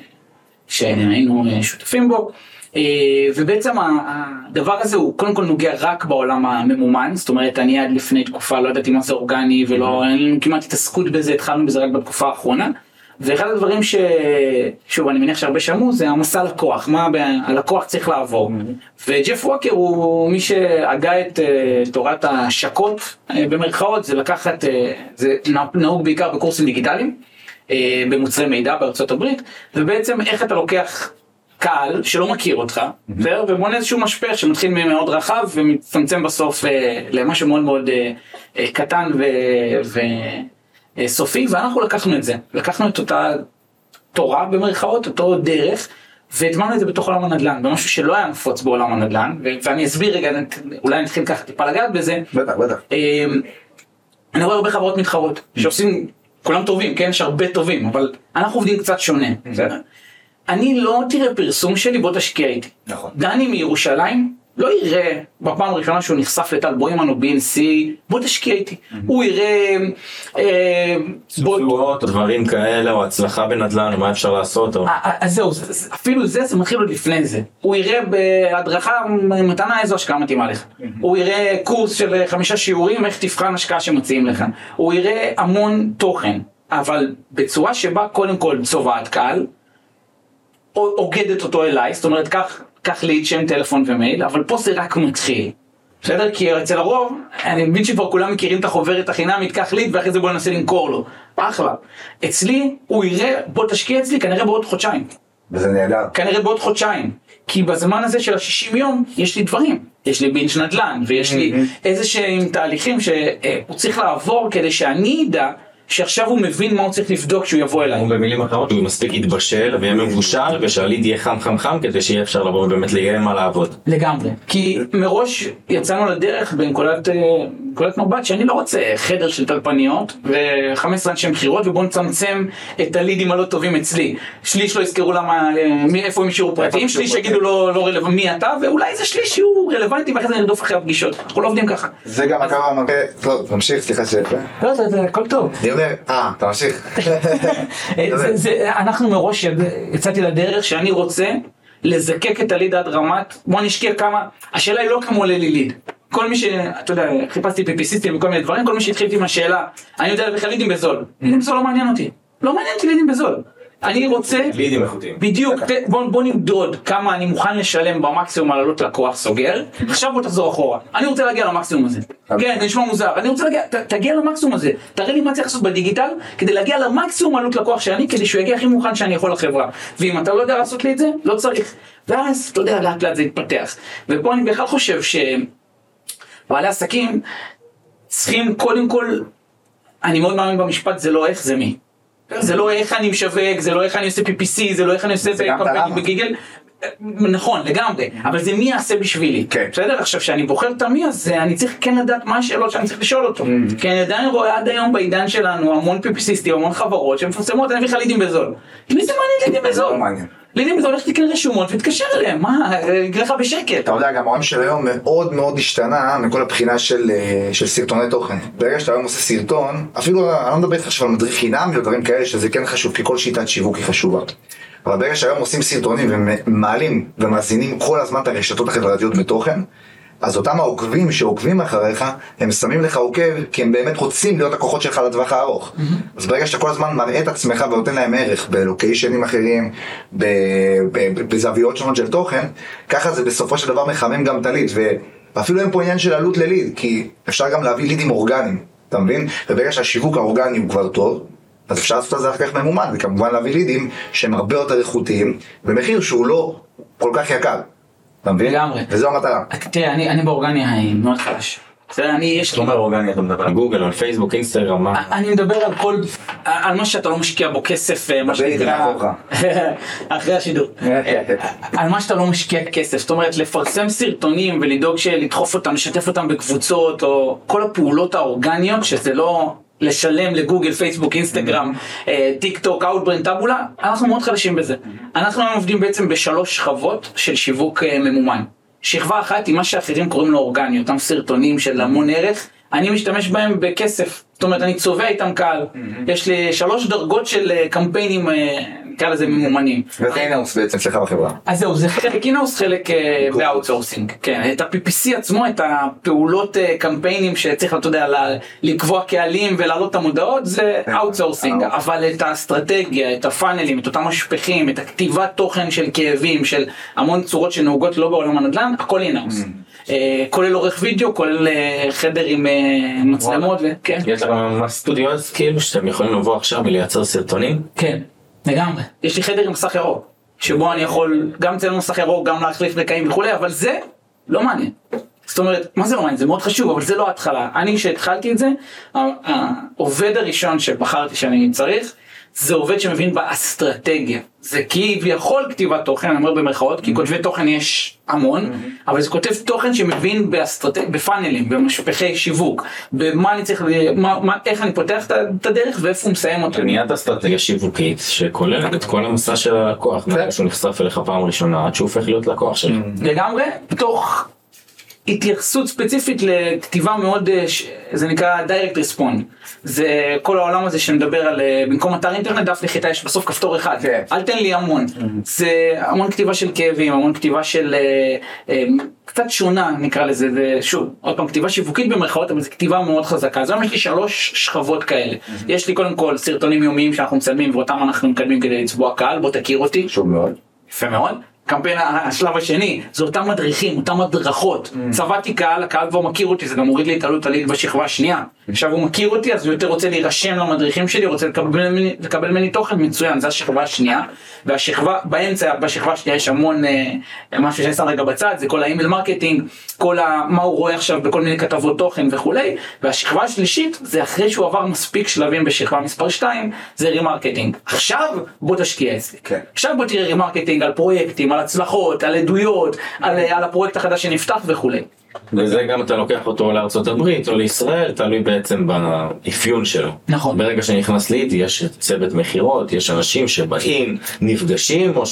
שהיינו שותפים בו, ובעצם הדבר הזה הוא קודם כל נוגע רק בעולם הממומן. זאת אומרת, אני עד לפני תקופה לא ידעתי מה זה אורגני ולא, אין לנו כמעט התעסקות בזה, התחלנו בזה רק בתקופה האחרונה. ואחד הדברים ש... שוב, אני מניח שהרבה שמעו, זה המסע לקוח, מה הלקוח צריך לעבור. וג'ף ווקר הוא מי שהגה את uh, תורת השקות, uh, במרכאות, זה לקחת, uh, זה נהוג בעיקר בקורסים דיגיטליים, uh, במוצרי מידע בארצות הברית, ובעצם איך אתה לוקח קהל שלא מכיר אותך, ובונה איזשהו משפך שמתחיל מאוד רחב, ומצמצם בסוף uh, למשהו מאוד מאוד uh, uh, קטן ו... ו... סופי, ואנחנו לקחנו את זה, לקחנו את אותה תורה במרכאות, אותו דרך, והטמענו את זה בתוך עולם הנדל"ן, במשהו שלא היה נפוץ בעולם הנדל"ן, ואני אסביר רגע, אולי נתחיל ככה טיפה לגעת בזה. בטח, בטח. אני רואה הרבה חברות מתחרות, שעושים, כולם טובים, כן, יש הרבה טובים, אבל אנחנו עובדים קצת שונה. אני לא תראה פרסום שלי, בוא תשקיע איתי. נכון. דני מירושלים, לא יראה בפעם הראשונה שהוא נחשף לטל בוימן או בי אן סי, בוא תשקיע איתי. הוא יראה... סופלואות, דברים כאלה, או הצלחה בנדל"ן, או מה אפשר לעשות. אז זהו, אפילו זה, זה מתחיל עוד לפני זה. הוא יראה בהדרכה מתנה איזו השקעה מתאימה לך. הוא יראה קורס של חמישה שיעורים, איך תבחן השקעה שמציעים לך. הוא יראה המון תוכן, אבל בצורה שבה קודם כל צובעת קהל, אוגדת אותו אליי, זאת אומרת כך, כך ליד שם טלפון ומייל, אבל פה זה רק מתחיל. בסדר? כי אצל הרוב, אני מבין שכבר כולם מכירים את החוברת החינמית, כך ליד, ואחרי זה בוא ננסה למכור לו. אחלה. אצלי, הוא יראה, בוא תשקיע אצלי, כנראה בעוד חודשיים. וזה נהדר. כנראה בעוד חודשיים. כי בזמן הזה של ה-שישים יום, יש לי דברים. יש לי בינג' נדל"ן, ויש לי איזה שהם תהליכים שהוא צריך לעבור כדי שאני ידע, שעכשיו הוא מבין מה הוא צריך לבדוק כשהוא יבוא אליי. הוא במילים אחרות, הוא מספיק יתבשל ויהיה מבושל, ושהליד יהיה חם חם חם, כדי שיהיה אפשר לבוא ובאמת ליהיה מה לעבוד. לגמרי. כי מראש יצאנו לדרך בנקודת מבט, שאני לא רוצה חדר של טלפניות, ו-חמש עשרה אנשי מחירות, ובואו נצמצם את הלידים הלא טובים אצלי. שליש לא יזכרו למה, איפה הם ישירו פרטיים, שליש יגידו לא רלוונטי מי אתה, ואולי זה שליש יהיו רלוונטי, ואחרי זה נרדוף אחרי הפגישות. אנחנו לא עובדים ככה. זה גם הקו המראה, לא, תמשיך, סליחה ש... לא, זה הכל טוב. אה, תמשיך. אנחנו מראש יצאתי לדרך שאני רוצה לזקק את הליד עד רמת, בוא נשקיע כמה, השאלה היא לא כמה עולה לי ליד. כל מי ש... אתה יודע, חיפשתי פיפיסיסטים וכל מיני דברים, כל מי שהתחילתי עם השאלה, אני יודע להביא לידים בזול. לידים בזול לא מעניין אותי. לא מעניין אותי לידים בזול. אני רוצה... לידים איכותיים. בדיוק, בוא, בוא נמדוד כמה אני מוכן לשלם במקסימום על עלות לקוח סוגר, עכשיו בוא תחזור אחורה. אני רוצה להגיע למקסימום הזה. כן, זה נשמע מוזר. אני רוצה להגיע, ת, תגיע למקסימום הזה. תראה לי מה צריך לעשות בדיגיטל, כדי להגיע למקסימום עלות לקוח שאני, כדי שהוא יגיע הכי מוכן שאני יכול לחברה. ואם אתה לא יודע לעשות לי את זה, לא צריך. ואז, אתה יודע, לאט לאט זה יתפתח. ופה אני בכלל חושב שבעלי עסקים צריכים קודם כל, אני מאוד מאמין במשפט, זה לא איך, זה מי. זה לא איך אני משווק, זה לא איך אני עושה פי פי סי, זה לא איך אני עושה בגיגל. נכון, לגמרי, אבל זה מי יעשה בשבילי. בסדר? עכשיו שאני בוחר את המי הזה, אני צריך כן לדעת מה השאלות שאני צריך לשאול אותו. כי אני עדיין רואה עד היום בעידן שלנו המון פי פי סיסטים, המון חברות שמפרסמות, אני מביא לך לידים בזול. מי זה מעניין לידים בזול? לידים בזול, הולך תקנה רשומות ותקשר אליהם, מה? יקרה לך בשקט. אתה יודע, גם העולם של היום מאוד מאוד השתנה מכל הבחינה של סרטוני תוכן. ברגע שאתה היום עושה סרטון, אפילו אני לא מדבר איתך עכשיו על מדריך חינם ודברים כאלה שזה כן חשוב, כי כל שיטת שיווק היא חשובה. אבל ברגע שהיום עושים סרטונים ומעלים ומאזינים כל הזמן את הרשתות החברתיות בתוכן, אז אותם העוקבים שעוקבים אחריך, הם שמים לך עוקב כי הם באמת רוצים להיות הכוחות שלך לטווח הארוך. אז ברגע שאתה כל הזמן מראה את עצמך ונותן להם ערך בלוקיישנים אחרים, בזוויות שונות של תוכן, ככה זה בסופו של דבר מחמם גם את הליד. ואפילו אין פה עניין של עלות לליד, כי אפשר גם להביא לידים אורגניים, אתה מבין? וברגע שהשיווק האורגני הוא כבר טוב, אז אפשר לעשות את זה אחר כך ממומן, וכמובן להביא לידים שהם הרבה יותר איכותיים, במחיר שהוא לא כל כך יקר. אתה מבין? לגמרי. וזו המטרה. תראה, אני, אני באורגניה מאוד חלש. בסדר, אני, יש לי... אתה אומר אורגניה, אתה מדבר על גוגל, על פייסבוק, אינסטגרם, מה? אני מדבר על כל... על מה שאתה לא משקיע בו כסף, מה שנקרא... אחרי השידור. על מה שאתה לא משקיע כסף. זאת אומרת, לפרסם סרטונים ולדאוג לדחוף אותם, לשתף אותם בקבוצות, או כל הפעולות האורגניות, שזה לא... לשלם לגוגל, פייסבוק, אינסטגרם, טיק טוק, אאוטברנד, טאבולה, אנחנו מאוד חלשים בזה. אנחנו עובדים בעצם בשלוש שכבות של שיווק ממומן. שכבה אחת היא מה שאחרים קוראים לו אורגני, אותם סרטונים של המון ערך, אני משתמש בהם בכסף. זאת אומרת, אני צובע איתם קהל. יש לי שלוש דרגות של קמפיינים, נקרא לזה ממומנים. וזה אינאוס בעצם שלך בחברה. אז זהו, זה חלק אינאוס, חלק באוטסורסינג. כן, את ה-פי פי סי עצמו, את הפעולות קמפיינים שצריך, אתה יודע, לקבוע קהלים ולהעלות את המודעות, זה אוטסורסינג. אבל את האסטרטגיה, את הפאנלים, את אותם משפחים, את הכתיבת תוכן של כאבים, של המון צורות שנהוגות לא בעולם הנדל"ן, הכל אינאוס. כולל עורך וידאו, כולל חדר עם מצלמות, וכן. יש לכם סטודיוס כאילו שאתם יכולים לבוא עכשיו ולייצר סרטונים? כן, לגמרי. יש לי חדר עם מסך ירוק, שבו אני יכול גם לציין מסך ירוק, גם להחליף רקעים וכולי, אבל זה לא מעניין. זאת אומרת, מה זה לא מעניין? זה מאוד חשוב, אבל זה לא ההתחלה. אני שהתחלתי את זה, העובד הראשון שבחרתי שאני צריך, זה עובד שמבין באסטרטגיה. זה כביכול כתיבת תוכן, אני אומר במרכאות, כי כותבי תוכן יש המון, אבל זה כותב תוכן שמבין באסטרטגיה, בפאנלים, במשפחי שיווק, במה אני צריך, מה, מה, איך אני פותח את הדרך ואיפה הוא מסיים אותו. בניית אסטרטגיה שיווקית שכוללת את כל המסע של הלקוח, שהוא נחשף אליך פעם ראשונה, עד שהוא הופך להיות לקוח שלך. לגמרי, בתוך התייחסות ספציפית לכתיבה מאוד, זה נקרא direct response. זה כל העולם הזה שמדבר על, במקום אתר אינטרנט, דף נחיתה יש בסוף כפתור אחד. אל תן לי המון. זה המון כתיבה של כאבים, המון כתיבה של, קצת שונה נקרא לזה, זה שוב, עוד פעם, כתיבה שיווקית במרכאות, אבל זו כתיבה מאוד חזקה. אז היום יש לי שלוש שכבות כאלה. יש לי קודם כל סרטונים יומיים שאנחנו מצלמים, ואותם אנחנו מקדמים כדי לצבוע קהל, בוא תכיר אותי. שוב מאוד. יפה מאוד. קמפיין השלב השני, זה אותם מדריכים, אותם הדרכות. צבעתי קהל, הקהל כבר מכיר אותי, זה גם מוריד לי את עלות הליד בשכבה השנייה. עכשיו הוא מכיר אותי, אז הוא יותר רוצה להירשם למדריכים שלי, רוצה לקבל ממני תוכן מצוין, זה השכבה השנייה. והשכבה, באמצע, בשכבה השנייה יש המון, משהו שאני שם רגע בצד, זה כל האימייל מרקטינג, כל מה הוא רואה עכשיו בכל מיני כתבות תוכן וכולי. והשכבה השלישית, זה אחרי שהוא עבר מספיק שלבים בשכבה מספר שתיים, זה רימרקטינג. עכשיו בוא תשקיע אצלי. עכשיו בוא תראה רימרקטינג על פרויקטים, על הצלחות, על עדויות, על, על הפרויקט החדש שנפתח וכולי. וזה גם אתה לוקח אותו לארצות הברית או לישראל, תלוי בעצם באפיון שלו. נכון. ברגע שנכנס ליד, יש צוות מחירות, יש אנשים שבאים, נפגשים או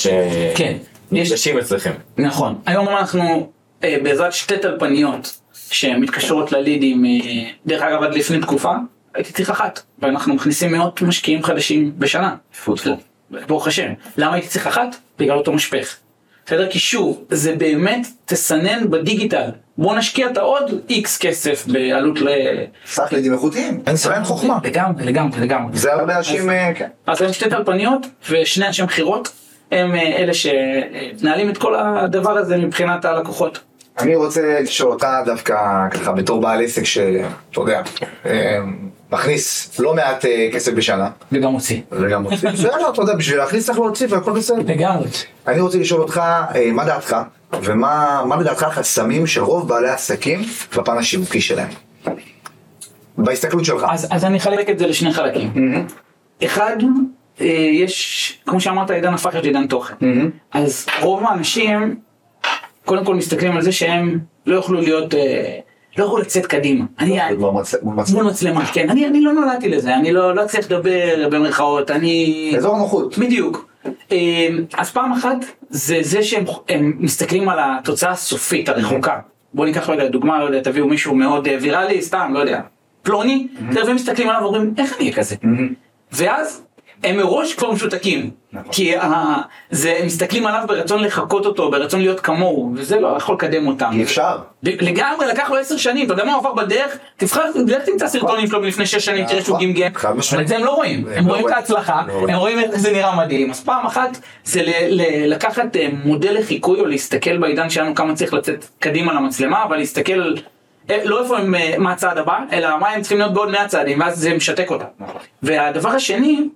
שנפגשים אצלכם. נכון. היום אנחנו בעזרת שתי טלפניות שמתקשרות ללידים, דרך אגב עד לפני תקופה, הייתי צריך אחת, ואנחנו מכניסים מאות משקיעים חדשים בשנה. ברוך השם. למה הייתי צריך אחת? בגלל אותו משפך. בסדר? כי שוב, זה באמת תסנן בדיגיטל. בוא נשקיע את העוד איקס כסף בעלות ל... סך לידים איכותיים, אין סרן חוכמה. לגמרי, לגמרי, לגמרי. זה הרבה אנשים, כן. אז הם שתי טלפניות ושני אנשי מכירות, הם אלה שנעלים את כל הדבר הזה מבחינת הלקוחות. אני רוצה לשאול אותה דווקא ככה בתור בעל עסק שאתה יודע, מכניס לא מעט כסף בשנה. וגם מוציא. וגם מוציא. בסדר, אתה יודע, בשביל להכניס צריך להוציא והכל בסדר. לגמרי. אני רוצה לשאול אותך, מה דעתך, ומה בדעתך החסמים של רוב בעלי העסקים בפן השיווקי שלהם? בהסתכלות שלך. אז, אז אני אחלק את זה לשני חלקים. Mm-hmm. אחד, יש, כמו שאמרת, עידן הפך להיות עידן תוכן. Mm-hmm. אז רוב האנשים, קודם כל מסתכלים על זה שהם לא יוכלו להיות, לא יוכלו לצאת קדימה. אני, מול מצלמה, כן. אני, אני לא נולדתי לזה, אני לא, לא צריך לדבר במרכאות, אני... אזור נוחות. בדיוק. אז פעם אחת, זה זה שהם מסתכלים על התוצאה הסופית, הרחוקה. בואו ניקח, לא יודע, דוגמה, לא יודע, תביאו מישהו מאוד ויראלי, סתם, לא יודע, פלוני, והם מסתכלים עליו ואומרים, איך אני אהיה כזה? ואז הם מראש כבר משותקים, כי הם מסתכלים עליו ברצון לחקות אותו, ברצון להיות כמוהו, וזה לא יכול לקדם אותם. אי אפשר. לגמרי, לקח לו עשר שנים, אתה יודע מה הוא עבר בדרך? תבחר, לך תמצא סרטונים שלו מלפני שש שנים, תראה שהוא גמגם, אבל את זה הם לא רואים, הם רואים את ההצלחה, הם רואים איך זה נראה מדהים. אז פעם אחת זה לקחת מודל לחיקוי, או להסתכל בעידן שלנו כמה צריך לצאת קדימה למצלמה, אבל להסתכל לא איפה הם, מה הצעד הבא, אלא מה הם צריכים להיות בעוד מאה צעדים, ואז זה משתק אותם. והדבר השני,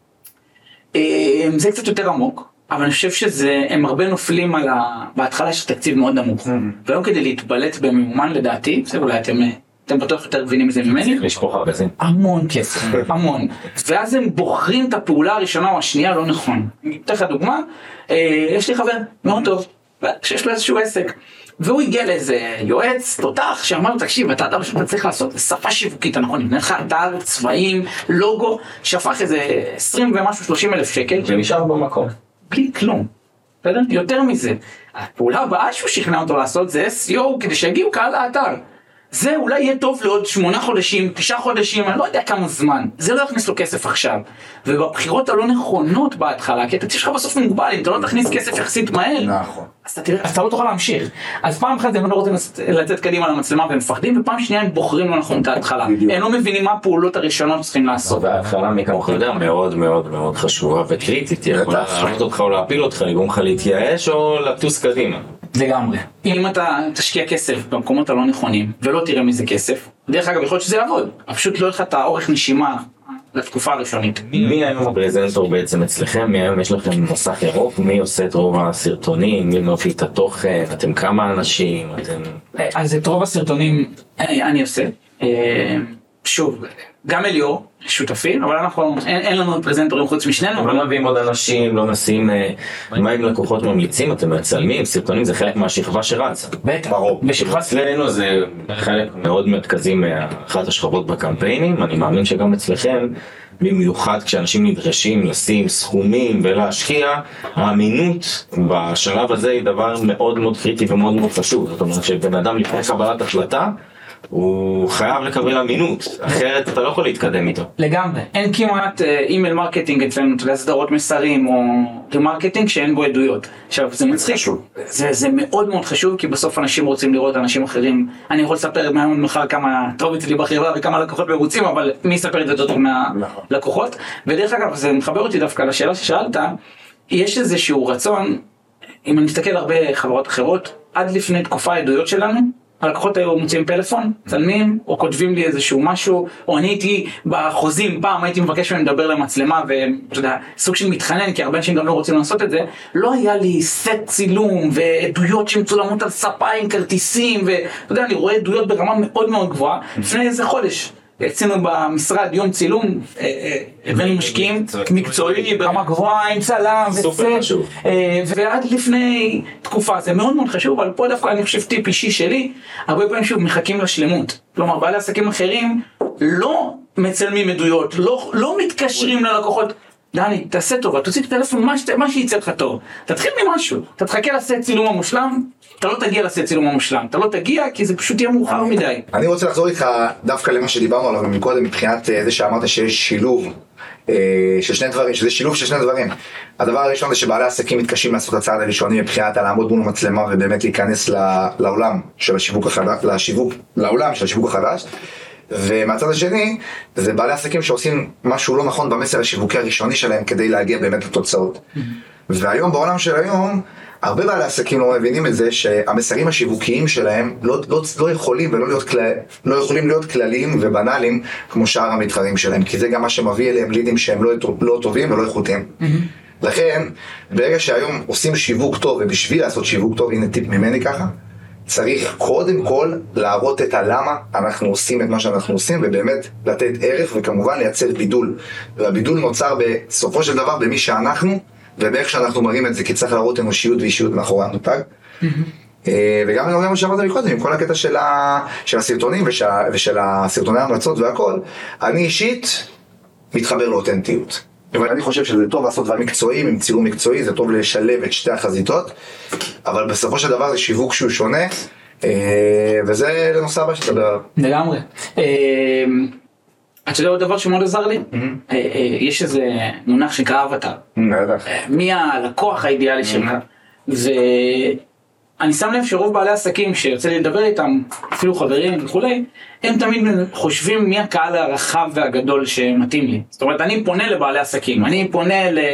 זה קצת יותר עמוק, אבל אני חושב שהם הרבה נופלים על ה... בהתחלה יש תקציב מאוד נמוך, והיום כדי להתבלט בממומן לדעתי, זה אולי אתם, אתם בטוח יותר מבינים מזה ממני, לשפוך הרבה זה. המון כסף, המון, ואז הם בוחרים את הפעולה הראשונה או השנייה לא נכון. אני אתן לך דוגמה, יש לי חבר מאוד טוב, שיש לו איזשהו עסק, והוא הגיע לאיזה יועץ, תותח, שאמר לו, תקשיב, אתה אדם שאתה צריך לעשות, זה שפה שיווקית, נכון, נבנה לך אתר, צבעים, לוגו, שפך איזה עשרים ומשהו, שלושים אלף שקל. ונשאר במקום. בלי כלום. בסדר? יותר מזה. הפעולה הבאה שהוא שכנע אותו לעשות זה אס אי או, כדי שיגיעו קהל לאתר. זה אולי יהיה טוב לעוד שמונה חודשים, תשעה חודשים, אני לא יודע כמה זמן. זה לא יכניס לו כסף עכשיו. ובבחירות הלא נכונות בהתחלה, כי אתה תשכח בסוף מוגבל, אם אתה לא תכניס כסף יחסית מהר, נכון. אז אתה תראה, אז אתה לא תוכל להמשיך. אז פעם אחת הם לא רוצים לצאת קדימה למצלמה והם מפחדים, ופעם שנייה הם בוחרים לא נכון את ההתחלה. הם לא מבינים מה הפעולות הראשונות צריכים לעשות. וההתחלה מכך יודע מאוד מאוד מאוד חשובה וקריטית, יכולה לעלות אותך או להפיל אותך, לגרום לך להתייאש או לטוס קדימה. לגמרי. אם אתה תשקיע כסף במקומות הלא נכונים ולא תראה מזה כסף, דרך אגב יכול להיות שזה יעבוד, פשוט לא לך את האורך נשימה לתקופה הראשונית. מי היום הפרזנטור בעצם אצלכם? מי היום יש לכם מסך ירוק? מי עושה את רוב הסרטונים? מי מופיע את התוכן? אתם כמה אנשים? אתם... אז את רוב הסרטונים אני עושה. שוב, גם אליאור שותפים, אבל אנחנו, אין, אין לנו פרזנטורים חוץ משנינו. אבל לא מביאים עוד אנשים, לא נשים, מה עם לקוחות ממליצים, אתם מצלמים, סרטונים זה חלק מהשכבה שרצה. בטח, בשכבה אצלנו זה חלק מאוד מרכזי מאחת השכבות בקמפיינים, אני מאמין שגם אצלכם, במיוחד כשאנשים נדרשים לשים סכומים ולהשקיע, האמינות בשלב הזה היא דבר מאוד מאוד קריטי ומאוד מאוד חשוב. זאת אומרת שבן אדם לפני קבלת החלטה, הוא חייב לקבל אמינות, אחרת אתה לא יכול להתקדם איתו. לגמרי, אין כמעט אימייל מרקטינג אצלנו, אתה יודע, סדרות מסרים או מרקטינג שאין בו עדויות. עכשיו, זה מצחיק, זה, זה מאוד מאוד חשוב, כי בסוף אנשים רוצים לראות אנשים אחרים. אני יכול לספר מהיום מחר כמה טוב אצלי בחברה וכמה לקוחות מרוצים, אבל מי יספר את זה יותר מהלקוחות? ודרך אגב, זה מחבר אותי דווקא לשאלה ששאלת, יש איזשהו רצון, אם אני מסתכל הרבה חברות אחרות, עד לפני תקופה העדויות שלנו, הלקוחות היו מוצאים פלאפון, צלמים, או כותבים לי איזשהו משהו, או אני הייתי בחוזים, פעם הייתי מבקש מהם לדבר למצלמה, ואתה יודע, סוג של מתחנן, כי הרבה אנשים גם לא רוצים לעשות את זה, לא היה לי סט צילום, ועדויות שמצולמות על ספה עם כרטיסים, ואתה יודע, אני רואה עדויות ברמה מאוד מאוד גבוהה, לפני איזה חודש. אצלנו במשרד יום צילום, הבאנו משקיעים מקצועי ברמה גבוהה עם צלם וסט, ועד לפני תקופה זה מאוד מאוד חשוב, אבל פה דווקא אני חושב טיפ אישי שלי, הרבה פעמים שוב מחכים לשלמות, כלומר בעלי עסקים אחרים לא מצלמים עדויות, לא מתקשרים ללקוחות, דני, תעשה טובה, תוציא את הטלפון, מה שיצא לך טוב. תתחיל ממשהו, אתה תחכה לעשות צילום המושלם, אתה לא תגיע לעשות צילום המושלם, אתה לא תגיע כי זה פשוט יהיה מאוחר מדי. אני רוצה לחזור איתך דווקא למה שדיברנו עליו מקודם, מבחינת זה שאמרת שיש שילוב של שני דברים, שזה שילוב של שני דברים. הדבר הראשון זה שבעלי עסקים מתקשים לעשות הצעד הראשוני מבחינת לעמוד מול מצלמה ובאמת להיכנס לעולם של השיווק החדש, לשיווק, לעולם של השיווק החדש. ומהצד השני, זה בעלי עסקים שעושים משהו לא נכון במסר השיווקי הראשוני שלהם כדי להגיע באמת לתוצאות. והיום, בעולם של היום, הרבה בעלי עסקים לא מבינים את זה שהמסרים השיווקיים שלהם לא, לא, לא יכולים ולא להיות, כל, לא יכולים להיות כלליים ובנאליים כמו שאר המתחרים שלהם, כי זה גם מה שמביא אליהם לידים שהם לא, לא טובים ולא איכותיים. לכן, ברגע שהיום עושים שיווק טוב, ובשביל לעשות שיווק טוב, הנה טיפ ממני ככה, צריך קודם כל להראות את הלמה אנחנו עושים את מה שאנחנו עושים, ובאמת לתת ערך וכמובן לייצר בידול. והבידול נוצר בסופו של דבר במי שאנחנו, ובאיך שאנחנו מראים את זה, כי צריך להראות אנושיות ואישיות מאחורי המותג. וגם גם מה שאמרת מקודם, עם כל הקטע של הסרטונים ושל הסרטוני ההמלצות והכל, אני אישית מתחבר לאותנטיות. אבל אני חושב שזה טוב לעשות דברים מקצועיים, עם צילום מקצועי, זה טוב לשלב את שתי החזיתות, אבל בסופו של דבר זה שיווק שהוא שונה, וזה לנושא הבא שתדבר. לגמרי. אתה יודע עוד דבר שמאוד עזר לי? יש איזה מונח שנקרא אבטר. מי הלקוח האידיאלי שלך? ואני שם לב שרוב בעלי עסקים שיוצא לי לדבר איתם, אפילו חברים וכולי, הם תמיד חושבים מי הקהל הרחב והגדול שמתאים לי. זאת אומרת, אני פונה לבעלי עסקים, אני פונה ל...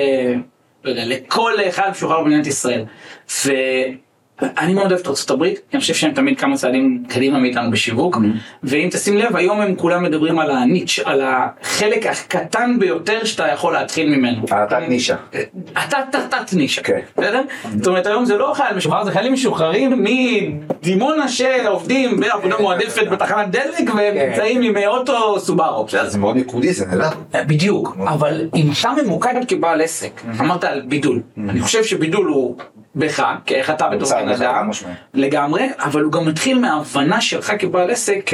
לכל חייל משוחרר במדינת ישראל. ו... אני מאוד אוהב את ארצות הברית, אני חושב שהם תמיד כמה צעדים קדימה מאיתנו בשיווק, ואם תשים לב, היום הם כולם מדברים על הניץ', על החלק הקטן ביותר שאתה יכול להתחיל ממנו. התת נישה. התת נישה, בסדר? זאת אומרת, היום זה לא חייל משוחרר, זה חיילים משוחררים מדימונה שעובדים בעבודה מועדפת בתחנת דלק, ונמצאים עם אוטו סובארו. זה מאוד נקודי, זה נדע. בדיוק, אבל אם אתה ממוקד כבעל עסק, אמרת על בידול, אני חושב שבידול הוא בך, כאיך אתה בתור בן אדם, לגמרי, אבל הוא גם מתחיל מההבנה שלך כבעל עסק,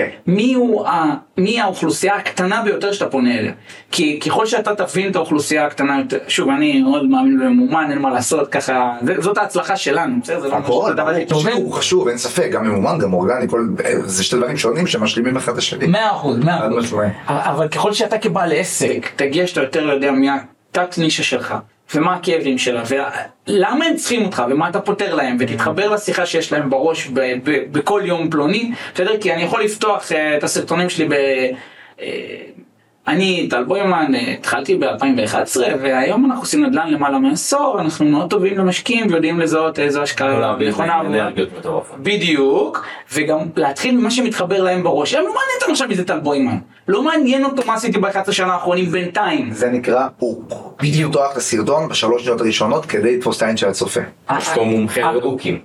מי האוכלוסייה הקטנה ביותר שאתה פונה אליה. כי ככל שאתה תבין את האוכלוסייה הקטנה יותר, שוב, אני מאוד מאמין במומן, אין מה לעשות, ככה, זאת ההצלחה שלנו, זה לא משהו דבר טוב. הוא חשוב, אין ספק, גם ממומן, גם אורגני, זה שתי דברים שונים שמשלימים אחד השני. מאה אחוז, מאה אחוז. אבל ככל שאתה כבעל עסק, תגיע שאתה יותר יודע מי התת נישה שלך. ומה הכאבים שלה, ולמה הם צריכים אותך, ומה אתה פותר להם, ותתחבר לשיחה שיש להם בראש ב- ב- בכל יום פלוני, בסדר? כי אני יכול לפתוח uh, את הסרטונים שלי ב... Uh, אני, טל בוימן, התחלתי ב-אלפיים ואחת עשרה, והיום אנחנו עושים נדל"ן למעלה מעשור, אנחנו מאוד טובים למשקיעים, ויודעים לזהות איזו השקעה נכונה. בדיוק, וגם להתחיל ממה שמתחבר להם בראש. לא מעניין אותנו עכשיו מזה טל בוימן. לא מעניין אותו מה עשיתי ב-אחת עשרה שנה האחרונים בינתיים. זה נקרא הוק. בדיוק. לפתוח את הסרטון בשלוש שניות הראשונות כדי לתפוס את העין של הצופה. יש פה מומחה להוקים.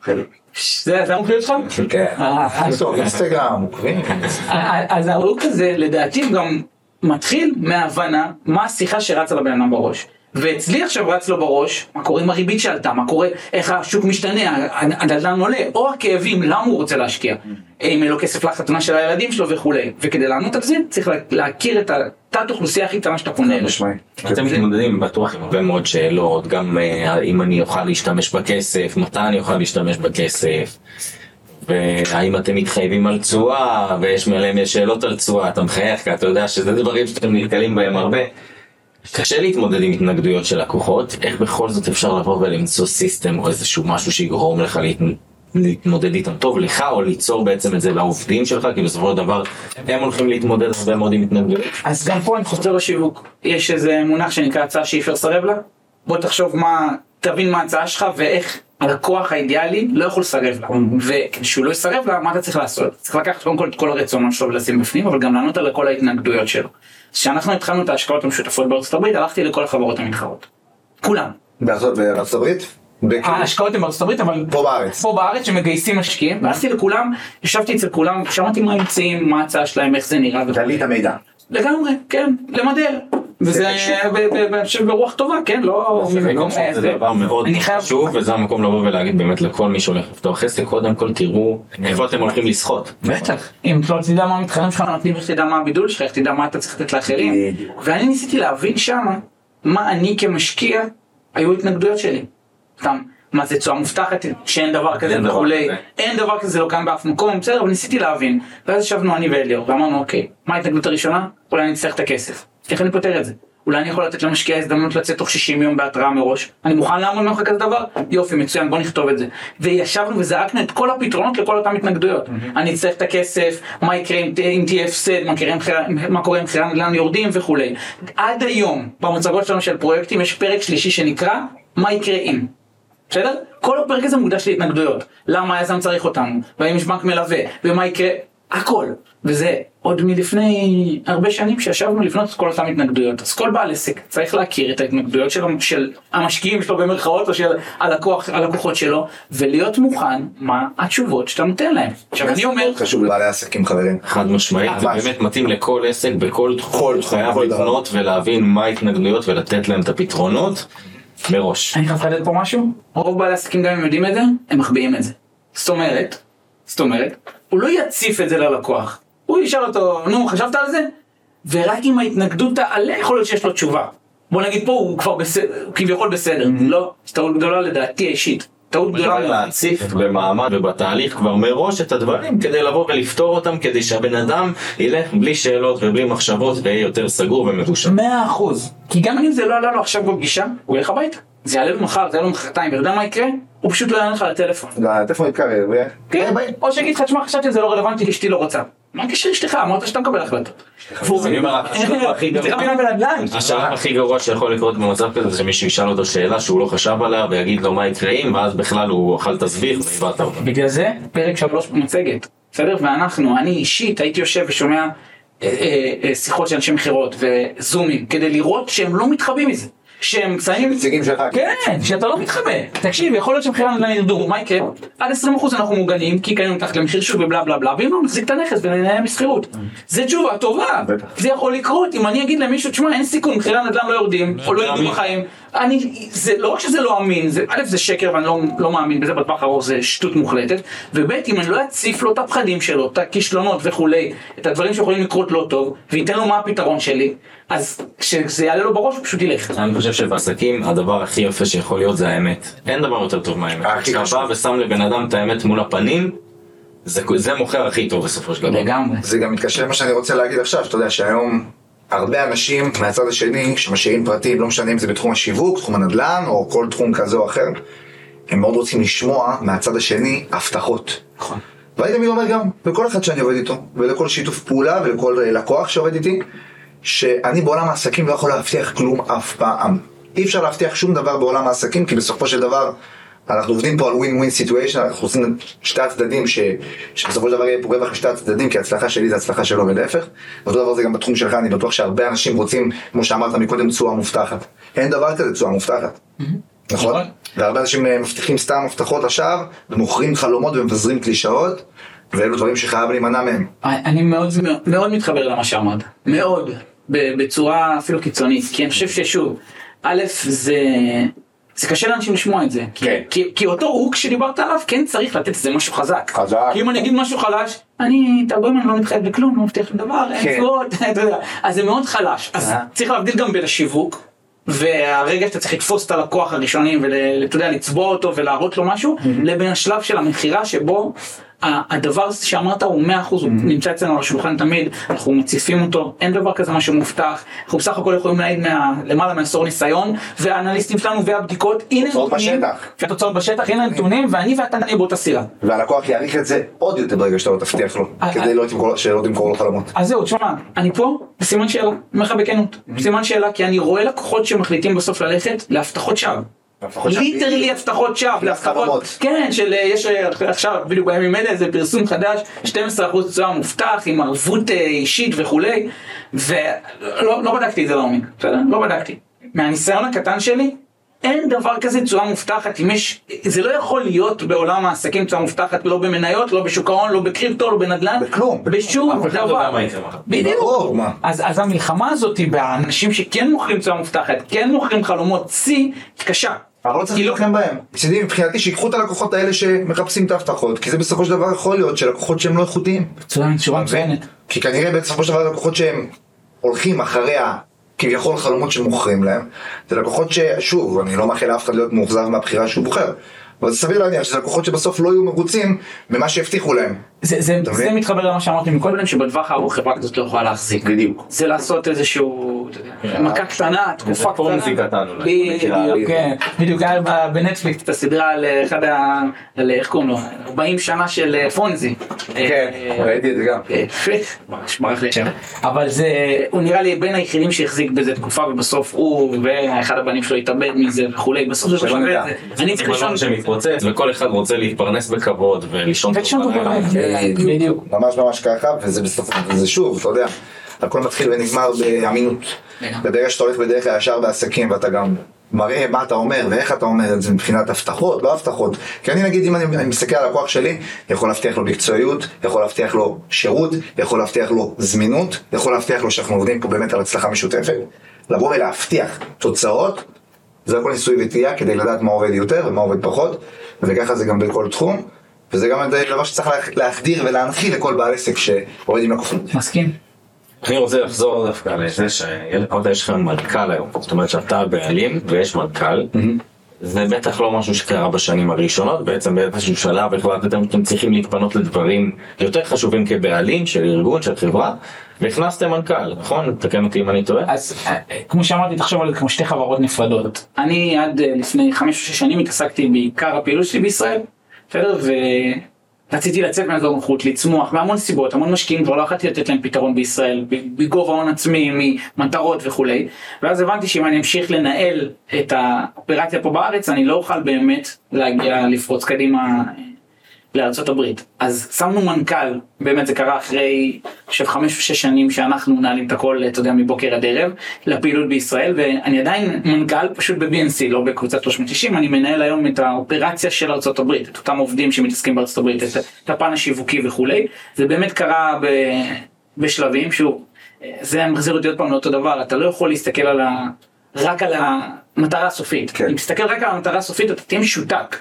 זה המומחיות שלך? כן. אינסטגרם, עוקבים. אז ההוק הזה לדעתי גם מתחיל מההבנה מה השיחה שרצה לבן אדם בראש. ואצלי עכשיו רץ לו בראש, מה קורה עם הריבית שעלתה, מה קורה, איך השוק משתנה, הנדל"ן עולה, או הכאבים, למה הוא רוצה להשקיע, אם אין לו כסף לחתונה של הילדים שלו וכו'. וכדי לענות על זה, צריך להכיר את התת אוכלוסייה הכי קטנה שאתה פונה. אתם מתמודדים בטוח עם הרבה מאוד שאלות, גם אם אני אוכל להשתמש בכסף, מתי אני אוכל להשתמש בכסף, והאם אתם מתחייבים על תשואה, ויש מעליהם שאלות על תשואה, אתה מחייך, כי אתה יודע שזה דברים שאתם נתקלים בהם הרבה. קשה להתמודד עם התנגדויות של לקוחות, איך בכל זאת אפשר לבוא ולמצוא סיסטם או איזשהו משהו שיגרום לך להתמודד איתם טוב לך, או ליצור בעצם את זה לעובדים שלך, כי בסופו של דבר הם הולכים להתמודד הרבה מאוד עם התנגדויות. אז גם פה אני חוזר לשיווק, יש איזה מונח שנקרא הצעה שאי אפשר לסרב לה, בוא תחשוב מה, תבין מה ההצעה שלך ואיך הלקוח האידיאלי לא יכול לסרב לה, וכשהוא לא יסרב לה, מה אתה צריך לעשות? צריך לקחת קודם כל את כל הרצונות שלו ולשים בפנים, אבל גם לענות על כל ההתנגדויות שלו. כשאנחנו התחלנו את ההשקעות המשותפות בארצות הברית, הלכתי לכל החברות המתחרות. כולם. בארצות הברית? ההשקעות הן בארצות הברית, אבל פה בארץ. פה בארץ שמגייסים משקיעים, והלכתי לכולם, ישבתי אצל כולם, שמעתי מה יוצאים, מה ההצעה שלהם, איך זה נראה. תעלי את המידע. לגמרי, כן, למדר. וזה ברוח טובה, כן, לא... זה דבר מאוד חשוב, וזה המקום לבוא ולהגיד באמת לכל מי שהולך לפתוח עסק, קודם כל תראו איפה אתם הולכים לשחות. בטח, אם לא תדע מה המתחרים שלך נותנים, איך תדע מה הבידול שלך, איך תדע מה אתה צריך לתת לאחרים. ואני ניסיתי להבין שמה, מה אני כמשקיע, היו התנגדויות שלי. סתם, מה זה תשואה מובטחת, שאין דבר כזה וכולי, אין דבר כזה לא קיים באף מקום, בסדר, אבל ניסיתי להבין. ואז ישבנו אני ואליאור, ואמרנו, אוקיי, מה ההתנגדות הראשונה? אולי אני צריך את הכסף. איך אני פותר את זה? אולי אני יכול לתת למשקיע הזדמנות לצאת תוך שישים יום בהתראה מראש. אני מוכן לעמוד מאחורי כזה דבר? יופי, מצוין, בוא נכתוב את זה. וישבנו וזרקנו את כל הפתרונות לכל אותם התנגדויות. אני צריך את הכסף, מה יקרה אם תהיה הפסד, מה קורה אם מחירי הנדל"ן יורדים וכולי. עד היום, במצגות שלנו של פרויקטים, יש פרק שלישי שנקרא, מה יקרה אם. בסדר? כל הפרק הזה מוקדש להתנגדויות. למה היזם צריך אותנו? והאם יש בנק מלווה? ומה יקרה? הכל. וזה עוד מלפני הרבה שנים שישבנו לבנות את כל אותם התנגדויות. אז כל בעל עסק צריך להכיר את ההתנגדויות של, של המשקיעים שלו במרכאות או של הלקוח, הלקוחות שלו, ולהיות מוכן מה התשובות שאתה נותן להם. עכשיו אני אומר... חשוב לבעלי עסקים חברים. חד משמעית, זה באמת מתאים לכל עסק, בכל תחום חייב לבנות ולהבין מה ההתנגדויות ולתת להם את הפתרונות מראש. אני חייב לחדד פה משהו, רוב בעלי עסקים גם אם יודעים את זה, הם מחביאים את זה. זאת אומרת, זאת אומרת, הוא לא יציף את זה ללקוח. הוא ישאל אותו, נו, חשבת על זה? ורק אם ההתנגדות תעלה, יכול להיות שיש לו תשובה. בוא נגיד פה, הוא כבר בסדר, הוא כביכול בסדר. לא, טעות גדולה לדעתי האישית. טעות גדולה להציף במעמד ובתהליך כבר מראש את הדברים, כדי לבוא ולפתור אותם, כדי שהבן אדם ילך בלי שאלות ובלי מחשבות, ויהיה יותר סגור ומבושל. מאה אחוז. כי גם אם זה לא עלה לו עכשיו בפגישה, הוא ילך הביתה. זה יעלה לו מחר, זה יעלה לו מחרתיים, ויודע מה יקרה? הוא פשוט לא יענה לך לטלפון. הטלפון יתקרב, כן, או שיגיד לך, תשמע, חשבתי שזה לא רלוונטי, אשתי לא רוצה. מה הקשר אשתך? אמרת שאתה מקבל החלטות. אני אומר, השלב הכי גרוע שיכול לקרות במצב כזה, זה שמישהו ישאל אותו שאלה שהוא לא חשב עליה, ויגיד לו מה יקרה אם, ואז בכלל הוא אכל תסביך ויבאת אותה. בגלל זה, פרק שלוש במצגת, בסדר? ואנחנו, אני אישית, הייתי יושב ושומע שיחות של אנשי מחירות וזומים, כדי לראות שהם לא מתחבאים מזה. שהם מצאים... נציגים שלך. כן, שאתה לא מתחבא. תקשיב, יכול להיות שמחירי הנדל"ן ירדו, מה יקרה? עד עשרים אחוז אנחנו מוגנים, כי קיימים תחת למחיר שוק ובלה בלה בלה, ואם לא נחזיק את הנכס וננהל מסחירות. זה תשובה טובה. זה יכול לקרות, אם אני אגיד למישהו, תשמע, אין סיכון, מחירי הנדל"ן לא יורדים, או לא ירדו בחיים. אני, זה לא רק שזה לא אמין, זה, א' זה שקר ואני לא, לא מאמין בזה, בטווח ארוך זה שטות מוחלטת, וב' אם אני לא אציף לו את הפחדים שלו, את הכישלונות וכולי, את הדברים שיכולים לקרות לא טוב, וייתן לו מה הפתרון שלי, אז כשזה יעלה לו בראש הוא פשוט ילך. אני חושב שבעסקים הדבר הכי יפה שיכול להיות זה האמת. אין דבר יותר טוב מהאמת. כשאתה בא ושם לבן אדם את האמת מול הפנים, זה, זה מוכר הכי טוב בסופו של דבר. לגמרי. זה גם מתקשר למה שאני רוצה להגיד עכשיו, שאתה יודע שהיום הרבה אנשים מהצד השני שמשאירים פרטים, לא משנה אם זה בתחום השיווק, תחום הנדל"ן או כל תחום כזה או אחר, הם מאוד רוצים לשמוע מהצד השני הבטחות. נכון. ואני תמיד אומר גם, לכל אחד שאני עובד איתו, ולכל שיתוף פעולה ולכל לקוח שעובד איתי, שאני בעולם העסקים לא יכול להבטיח כלום אף פעם. אי אפשר להבטיח שום דבר בעולם העסקים, כי בסופו של דבר אנחנו עובדים פה על win-win situation, אנחנו עושים שתי הצדדים ש... שבסופו של דבר יהיה פה רווח משתי הצדדים, כי ההצלחה שלי זה הצלחה שלו ולהפך. ואותו דבר זה גם בתחום שלך, אני בטוח שהרבה אנשים רוצים, כמו שאמרת מקודם, תשואה מובטחת. אין דבר כזה תשואה מובטחת. נכון? והרבה אנשים מבטיחים סתם הבטחות עכשיו, ומוכרים חלומות ומפזרים קלישאות, ואלו דברים שחייב להימנע מהם. אני מאוד, מאוד מתחבר למה שאמרת. מאוד. בצורה אפילו קיצונית. כי אני חושב ששוב, א' זה... זה קשה לאנשים לשמוע את זה. כן. כי, כי אותו הוא כשדיברת עליו, כן צריך לתת את זה משהו חזק. חזק. כי אם אני אגיד משהו חלש, אני, אתה רואה, אני לא מתחייב לכלום, לא מבטיח לדבר, אין צוות, אתה יודע. אז זה מאוד חלש. אז צריך להבדיל גם בין השיווק, והרגע שאתה צריך לתפוס את הלקוח הראשוני, ואתה יודע, לצבוע אותו ולהראות לו משהו, לבין השלב של המחירה שבו, הדבר שאמרת הוא מאה אחוז, הוא נמצא אצלנו על השולחן תמיד, אנחנו מציפים אותו, אין דבר כזה משהו מובטח, אנחנו בסך הכל יכולים להעיד למעלה מעשור ניסיון, והאנליסטים שלנו והבדיקות, הנה נתונים, והתוצאות בשטח, הנה נתונים, ואני ואתה נהיה באותה סירה. והלקוח יעריך את זה עוד יותר ברגע שאתה לא תבטיח לו, כדי שלא תמכור לו חלומות. אז זהו, תשמע, אני פה בסימן שאלה, אומר לך בכנות, בסימן שאלה, כי אני רואה לקוחות שמחליטים בסוף ללכת להבטחות שווא. ליטרלי הבטחות שווא, להבטחות, כן, של יש עכשיו בדיוק בימים אלה איזה פרסום חדש, שנים עשר אחוז תשואה מובטח עם ערבות אישית וכולי, ולא לא בדקתי את זה לעומק, בסדר? לא בדקתי. מהניסיון הקטן שלי, אין דבר כזה תשואה מובטחת, אם יש, זה לא יכול להיות בעולם העסקים תשואה מובטחת, לא במניות, לא בשוק ההון, לא בקריפטו, לא בנדל"ן, בכלום, בשום דבר. בדיוק. אז, אז המלחמה הזאת באנשים שכן מוכרים תשואה מובטחת, כן מוכרים חלומות צי, קשה. אנחנו לא צריכים להילחם בהם. מצדי מבחינתי שיקחו את הלקוחות האלה שמחפשים את ההבטחות, כי זה בסופו של דבר יכול להיות שלקוחות שהם לא איכותיים. בצורה מצוינת. כי כנראה בסופו של דבר לקוחות שהם הולכים אחרי כביכול חלומות שמוכרים להם, זה לקוחות ששוב, אני לא מאחל לאף אחד להיות מאוכזב מהבחירה שהוא בוחר, אבל זה סביר להניח שזה לקוחות שבסוף לא יהיו מרוצים במה שהבטיחו להם. זה, זה, זה מתחבר למה שאמרתי מקודם, שבטווח הארוך חברה כזאת לא יכולה להחזיק. בדיוק. זה לעשות איזשהו, מכה קטנה, תקופה קטנה. פונזי קטן אולי. בדיוק, בדיוק, היה בנטפליקס את הסדרה על אחד ה... איך קוראים לו? ארבעים שנה של פונזי. כן, ראיתי את זה גם. ממש ברח לי שם. אבל זה, הוא נראה לי בין היחידים שהחזיק בזה תקופה, ובסוף הוא ואחד הבנים שלו התאבד מזה וכולי, בסוף זה שווה את זה. אני צריך לישון שמתפוצץ, וכל אחד רוצה להתפרנס בכבוד ולישון טוב בלילה. בדיוק. ממש ממש ככה, וזה בסוף, וזה שוב, אתה יודע, הכל מתחיל ונגמר באמינות. וברגע שאתה הולך בדרך הישר בעסקים, ואתה גם מראה מה אתה אומר ואיך אתה אומר את זה מבחינת הבטחות, לא הבטחות. כי אני נגיד, אם אני, אני מסתכל על הכוח שלי, יכול להבטיח לו מקצועיות, יכול להבטיח לו שירות, יכול להבטיח לו זמינות, יכול להבטיח לו שאנחנו עובדים פה באמת על הצלחה משותפת. לבוא ולהבטיח תוצאות, זה הכל ניסוי וטעייה כדי לדעת מה עובד יותר ומה עובד פחות, וככה זה גם בכל תחום. וזה גם דבר שצריך להחדיר ולהנחיל לכל בעל עסק שעובד עם לקוחות. מסכים. אני רוצה לחזור דווקא לזה שיש לך מנכ"ל היום, זאת אומרת שאתה בעלים ויש מנכ"ל, זה בטח לא משהו שקרה בשנים הראשונות, בעצם באיזשהו שלב החלטתם שאתם צריכים להתפנות לדברים יותר חשובים כבעלים של ארגון, של חברה, והכנסתם מנכ"ל, נכון? תקן אותי אם אני טועה. אז כמו שאמרתי, תחשוב על זה כמו שתי חברות נפרדות. אני עד לפני חמש או שש שנים התעסקתי בעיקר הפעילות שלי בישראל, בסדר? ורציתי לצאת מאזור נוחות, לצמוח, מהמון סיבות, המון משקיעים, כבר לא יכולתי לתת להם פתרון בישראל, בגובה הון עצמי, ממטרות וכולי. ואז הבנתי שאם אני אמשיך לנהל את האופרציה פה בארץ, אני לא אוכל באמת להגיע לפרוץ קדימה לארצות הברית. אז שמנו מנכ"ל, באמת זה קרה אחרי של חמש או שש שנים שאנחנו מנהלים את הכל, אתה יודע, מבוקר עד ערב, לפעילות בישראל, ואני עדיין מנכ"ל פשוט ב-בי אן סי, לא בקבוצת שלוש מאות תשעים, אני מנהל היום את האופרציה של ארצות הברית, את אותם עובדים שמתעסקים בארצות הברית, את, את הפן השיווקי וכולי. זה באמת קרה ב, בשלבים, שהוא, זה מחזיר אותי עוד פעם לאותו דבר, אתה לא יכול להסתכל על ה, רק על המטרה הסופית. כן. אם תסתכל רק על המטרה הסופית, אתה תהיה משותק.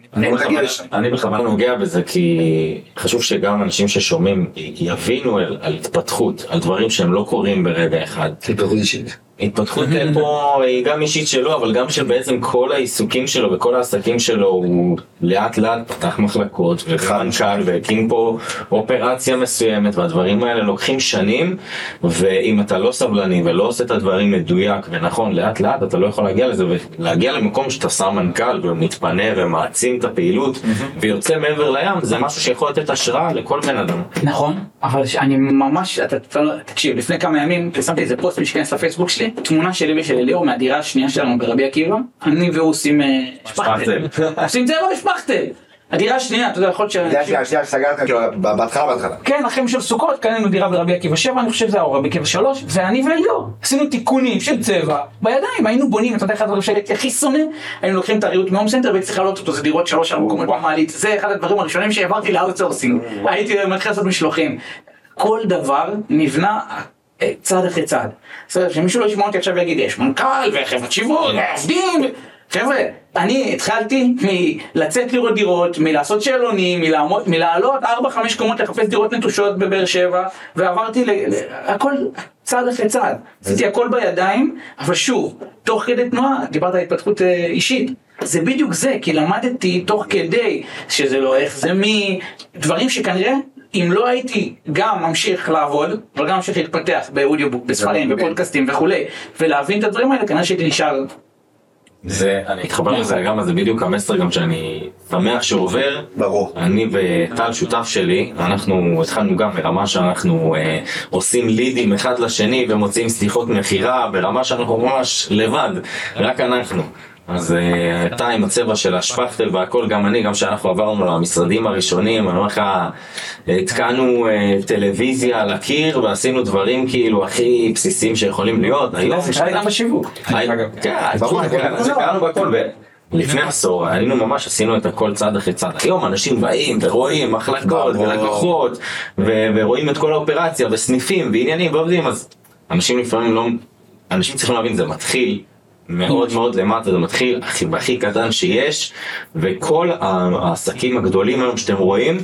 אני בכוונה נוגע בזה כי חשוב שגם אנשים ששומעים יבינו על התפתחות, על דברים שהם לא קורים ברגע אחד. התפתחות אישית. התפתחות פה היא גם אישית שלו, אבל גם שבעצם כל העיסוקים שלו וכל העסקים שלו הוא לאט לאט פתח מחלקות ומנכ"ל והקים פה אופרציה מסוימת, והדברים האלה לוקחים שנים, ואם אתה לא סבלני ולא עושה את הדברים מדויק ונכון לאט לאט, אתה לא יכול להגיע לזה, ולהגיע למקום שאתה שם מנכ"ל ומתפנה ומעצים את הפעילות ויוצא מעבר לים, זה משהו שיכול לתת השראה לכל בן אדם. נכון, אבל אני ממש, תקשיב, לפני כמה ימים פרסמתי איזה פוסט משכנס לפייסבוק שלי, תמונה שלי ושל אליאור מהדירה השנייה שלנו ברבי עקיבא, אני והוא עושים שפכטל. עושים זה לא משפכטל. הדירה השנייה, אתה יודע, יכול להיות ש... זה השנייה, השנייה שסגרתם, כאילו, בהתחלה, בהתחלה. כן, אחרי של סוכות, קנינו דירה ברבי עקיבא שבע, אני חושב שזה היה רבי עקיבא שלוש, ואני ואליאור עשינו תיקונים של צבע, בידיים, היינו בונים, אתה יודע, אחד הדברים שהייתי הכי שונא, היינו לוקחים את הריהוט מהום סנטר, והייתי צריך לעלות אותו, זה דירות שלוש על מקומות במעלית, זה אחד הדברים הראשונים שהעברתי לאוטסורסינג, הייתי מתחיל לעשות משלוחים. כל דבר נבנה צעד אחרי צעד. בסדר, שמישהו לא ישמע אותי עכשיו ויגיד, יש מנכ"ל וחברת שיווק, עובדים. חבר'ה, אני התחלתי מלצאת לראות דירות, מלעשות שאלונים, מלעלות ארבע חמש קומות לחפש דירות נטושות בבאר שבע, ועברתי הכל צעד אחרי צעד. עשיתי הכל בידיים, אבל שוב, תוך כדי תנועה, דיברת על התפתחות אישית. זה בדיוק זה, כי למדתי תוך כדי שזה לא איך, זה מדברים שכנראה אם לא הייתי גם ממשיך לעבוד, אבל גם ממשיך להתפתח באודיובוק, בספרים, בפודקאסטים וכולי, ולהבין את הדברים האלה, כנראה שהייתי נשאר. זה, אני אתחבר לזה גם, זה בדיוק המסר גם שאני שמח שעובר. ברור. אני וטל שותף שלי, אנחנו התחלנו גם ברמה שאנחנו אה, עושים לידים אחד לשני ומוצאים שיחות מחירה, ברמה שאנחנו ממש לבד, רק אנחנו. אז אתה עם הצבע של השפכטל והכל, גם אני, גם שאנחנו עברנו למשרדים הראשונים, אני אומר לך, התקנו טלוויזיה על הקיר ועשינו דברים כאילו הכי בסיסיים שיכולים להיות. זה קרה גם בשיווק. כן, זה קראנו בכל, ולפני עשור, היינו ממש עשינו את הכל צעד אחרי צעד. היום אנשים באים ורואים מחלקות ולקוחות, ורואים את כל האופרציה וסניפים ועניינים ועובדים, אז אנשים לפעמים לא, אנשים צריכים להבין, זה מתחיל מאוד מאוד למטה, זה מתחיל הכי, הכי קטן שיש, וכל העסקים הגדולים היום שאתם רואים,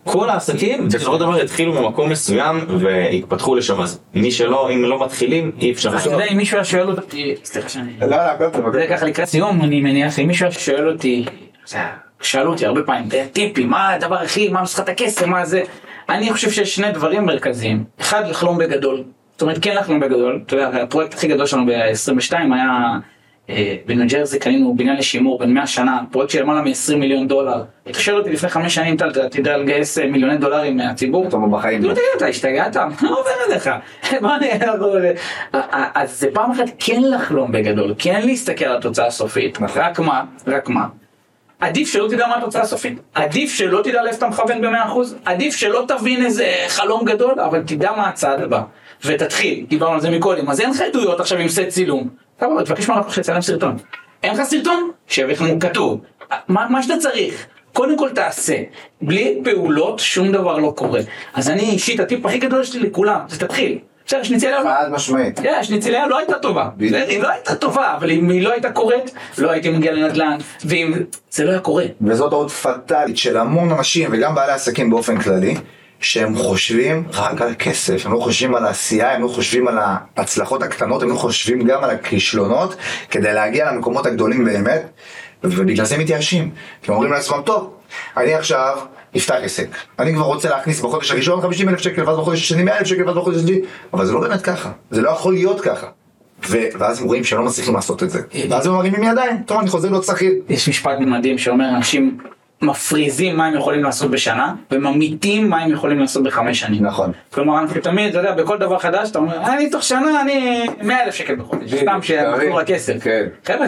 כל העסקים בסופו של דבר התחילו ממקום מסוים והתפתחו לשם, אז מי שלא, אם לא מתחילים אי אפשר. אתה יודע, אם מישהו היה שואל אותי, סליחה שאני... לא, לא, הכל טוב. זה ככה לקראת סיום, אני מניח, אם מישהו היה שואל אותי, שאלו אותי הרבה פעמים, טיפי, מה הדבר הכי, מה נוסחת הכסף, מה זה, אני חושב שיש שני דברים מרכזיים, אחד לחלום בגדול, זאת אומרת כן לחלום בגדול, אתה יודע, הפרויקט הכי גדול שלנו ב-עשרים ושתיים היה בניו ג'רזי, קנינו בניין לשימור בין מאה שנה, פרויקט של למעלה מ-עשרים מיליון דולר. אתה שואל אותי לפני חמש שנים, אתה תדע לגייס מיליוני דולרים מהציבור? אתה בחיים. לא תגיד, אתה השתגעת? מה עובר עליך? מה אני יכול... אז זה פעם אחת כן לחלום בגדול, כן להסתכל על התוצאה הסופית. רק מה? רק מה? עדיף שלא תדע מה התוצאה הסופית, עדיף שלא תדע לאיפה אתה מכוון ב-מאה אחוז, עדיף שלא תבין איזה חלום גדול, אבל תדע מה הצעד הבא, ותתחיל, דיברנו על זה מקודם, אז אין לך עדויות עכשיו עם סט צילום, טוב, תבקש מהלקוח שצלם סרטון, אין לך סרטון? שיביא לנו כתוב, מה, מה שאתה צריך, קודם כל תעשה, בלי פעולות שום דבר לא קורה, אז אני אישית, הטיפ הכי גדול שלי לכולם, זה תתחיל. בסדר, שניציליה חד משמעית. שניציליה לא הייתה טובה, היא לא הייתה טובה, אבל אם היא לא הייתה קורית, לא הייתי מגיע לנדל"ן, ואם זה לא היה קורה. וזאת עוד פטלית של המון אנשים, וגם בעלי עסקים באופן כללי, שהם חושבים רק על כסף, הם לא חושבים על העשייה, הם לא חושבים על ההצלחות הקטנות, הם לא חושבים גם על הכישלונות, כדי להגיע למקומות הגדולים באמת, ובגלל זה מתייאשים. כי הם אומרים לעצמם, טוב, אני עכשיו נפתח עסק, אני כבר רוצה להכניס בחודש הראשון חמישים אלף שקל, ואז בחודש השני מאה אלף שקל, ואז בחודש השני, אבל זה לא באמת ככה, זה לא יכול להיות ככה. ואז הם רואים שהם לא מצליחים לעשות את זה, ואז הם מרימים ידיים, טוב, אני חוזר להיות שכיר. יש משפט מדהים שאומר, אנשים מפריזים מה הם יכולים לעשות בשנה, וממיתים מה הם יכולים לעשות בחמש שנים. נכון. כלומר, אנחנו תמיד, אתה יודע, בכל דבר חדש, אתה אומר, אני תוך שנה, אני מאה אלף שקל בחודש, סתם שמחזור לכסף. חבר'ה,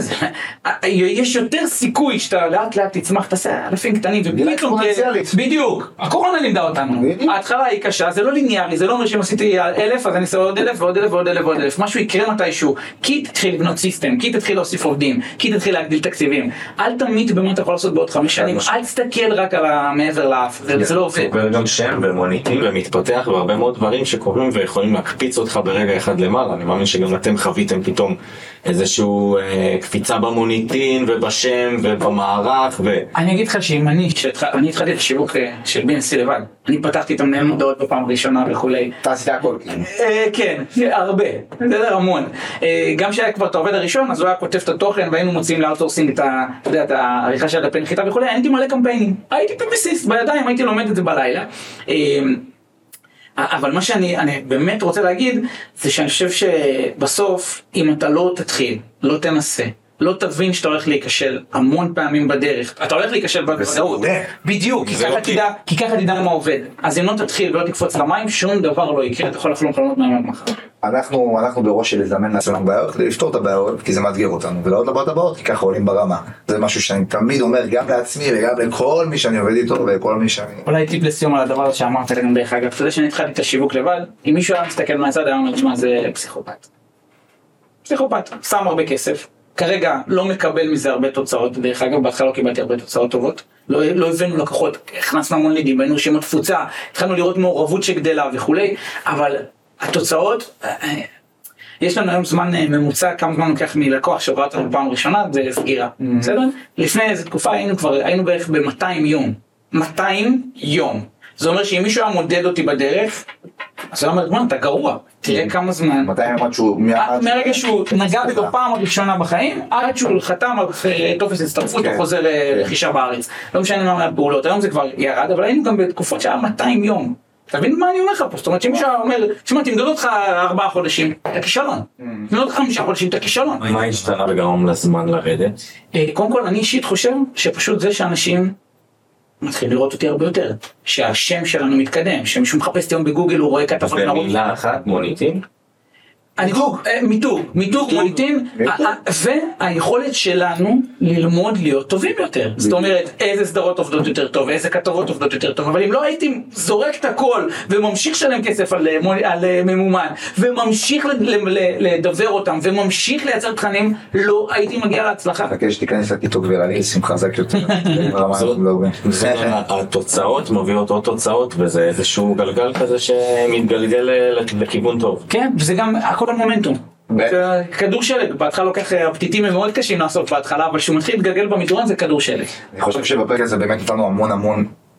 יש יותר סיכוי שאתה לאט לאט תצמח, תעשה אלפים קטנים, בדיוק, הקורונה לימדה אותנו. ההתחלה היא קשה, זה לא ליניארי, זה לא אומר שאם עשיתי אלף, אז אני אעשה עוד אלף ועוד אלף ועוד אלף ועוד אלף, משהו יקרה מתישהו, כי תתחיל לבנות סיסטם, כי תתחיל להוסיף עובדים, כי תתחיל להגדיל תקציבים. אל תמיד במה אתה יכול לעשות בעוד חמש שנים, אל תסתכל רק על המעבר לאף, זה לא עובד. וגם שם ומוניטין ומתפתח והרבה מאוד דברים שקורים ויכולים להקפיץ אותך ברגע אחד למעלה. אני מאמין שגם אתם חוויתם פתאום איזשהו אה, קפיצה במוניטין ובשם ובמערך ו... אני אגיד לך שאם אני, אני התחלתי את השיווק של בי אן סי לבד, אני פתחתי את המנהל מודעות בפעם ראשונה וכולי. אתה עשית הכל. כן, הרבה, זה המון. גם שהיה כבר את העובד הראשון, אז הוא היה כותב את התוכן והיינו מוצאים לאוטסורסינג את העריכה של הדפי נחיתה וכולי, הייתי מלא קמפיינים, הייתי פובליסיסט בידיים, הייתי לומד את זה בלילה. אבל מה שאני אני באמת רוצה להגיד, זה שאני חושב שבסוף, אם אתה לא תתחיל, לא תנסה, לא תבין שאתה הולך להיכשל המון פעמים בדרך, אתה הולך להיכשל בוודאות, בדיוק, כי ככה תדע מה עובד. אז אם לא תתחיל ולא תקפוץ למים, שום דבר לא יקרה, אתה יכול לחלום חלומות מהיום עד מחר. אנחנו, אנחנו בראש של לזמן לעצמנו בעיות כדי לפתור את הבעיות, כי זה מאתגר אותנו, ולעוד לבאות הבאות, כי ככה עולים ברמה. זה משהו שאני תמיד אומר גם לעצמי וגם לכל מי שאני עובד איתו ולכל מי שאני... אולי טיפ לסיום על הדבר שאמרת גם דרך אגב, אתה יודע שאני התחלתי את השיווק לבד, אם מישהו היה מסתכל מהצד, היה אומר, שמה, זה פסיכופת. פסיכופת, שם הרבה כסף. כרגע לא מקבל מזה הרבה תוצאות, דרך אגב, בהתחלה לא קיבלתי הרבה תוצאות טובות, לא, לא הבאנו לקוחות, הכנסנו המון לידים, היינו רשימות תפוצה, התחלנו לראות מעורבות שגדלה וכולי, אבל התוצאות, יש לנו היום זמן ממוצע, כמה זמן לוקח מלקוח שעובד אותנו פעם ראשונה, זה סגירה, בסדר? לפני איזו תקופה היינו כבר, היינו בערך ב-מאתיים יום, מאתיים יום, זה אומר שאם מישהו היה מודד אותי בדרך, אז הוא אומר, מה, אתה גרוע, תראה כמה זמן. מאתיים יום שהוא... מרגע שהוא נגע בו פעם הראשונה בחיים, עד שהוא חתם על טופס הצטרפות, הוא חוזר לרכישה בארץ. לא משנה מה מהפעולות, היום זה כבר ירד, אבל היינו גם בתקופות שהיה מאתיים יום. תבין מה אני אומר לך פה? זאת אומרת שמישהו אומר, תשמע, תמדוד אותך ארבעה חודשים, אתה כישלון. תמדוד אותך חמישה חודשים, אתה כישלון. מה השתנה וגרם לזמן לרדת? קודם כל, אני אישית חושב שפשוט זה שאנשים מתחיל לראות אותי הרבה יותר, שהשם שלנו מתקדם, שמישהו מחפש היום בגוגל, הוא רואה כתבות נרות. במילה אחת, מוניטין? מיתוג, מיתוג, מיתוג, מוניטין, והיכולת שלנו ללמוד להיות טובים יותר. זאת אומרת, איזה סדרות עובדות יותר טוב, איזה כתבות עובדות יותר טוב, אבל אם לא הייתי זורק את הכל, וממשיך שלם כסף על, על ממומן, וממשיך לדבר אותם, וממשיך לייצר תכנים, לא הייתי מגיע להצלחה. חכה שתיכנס לטיטוק ורעלי, שמחה חזק יותר. התוצאות מביאות עוד תוצאות, וזה איזשהו גלגל כזה שמתגלגל לכיוון טוב. כן, וזה גם הכל המומנטום. כדור שלג, בהתחלה לוקח, הפתיתים הם מאוד קשים לעשות בהתחלה, אבל כשהוא מתחיל להתגלגל במדרון זה כדור שלג. אני חושב שבפרק הזה באמת איתנו המון המון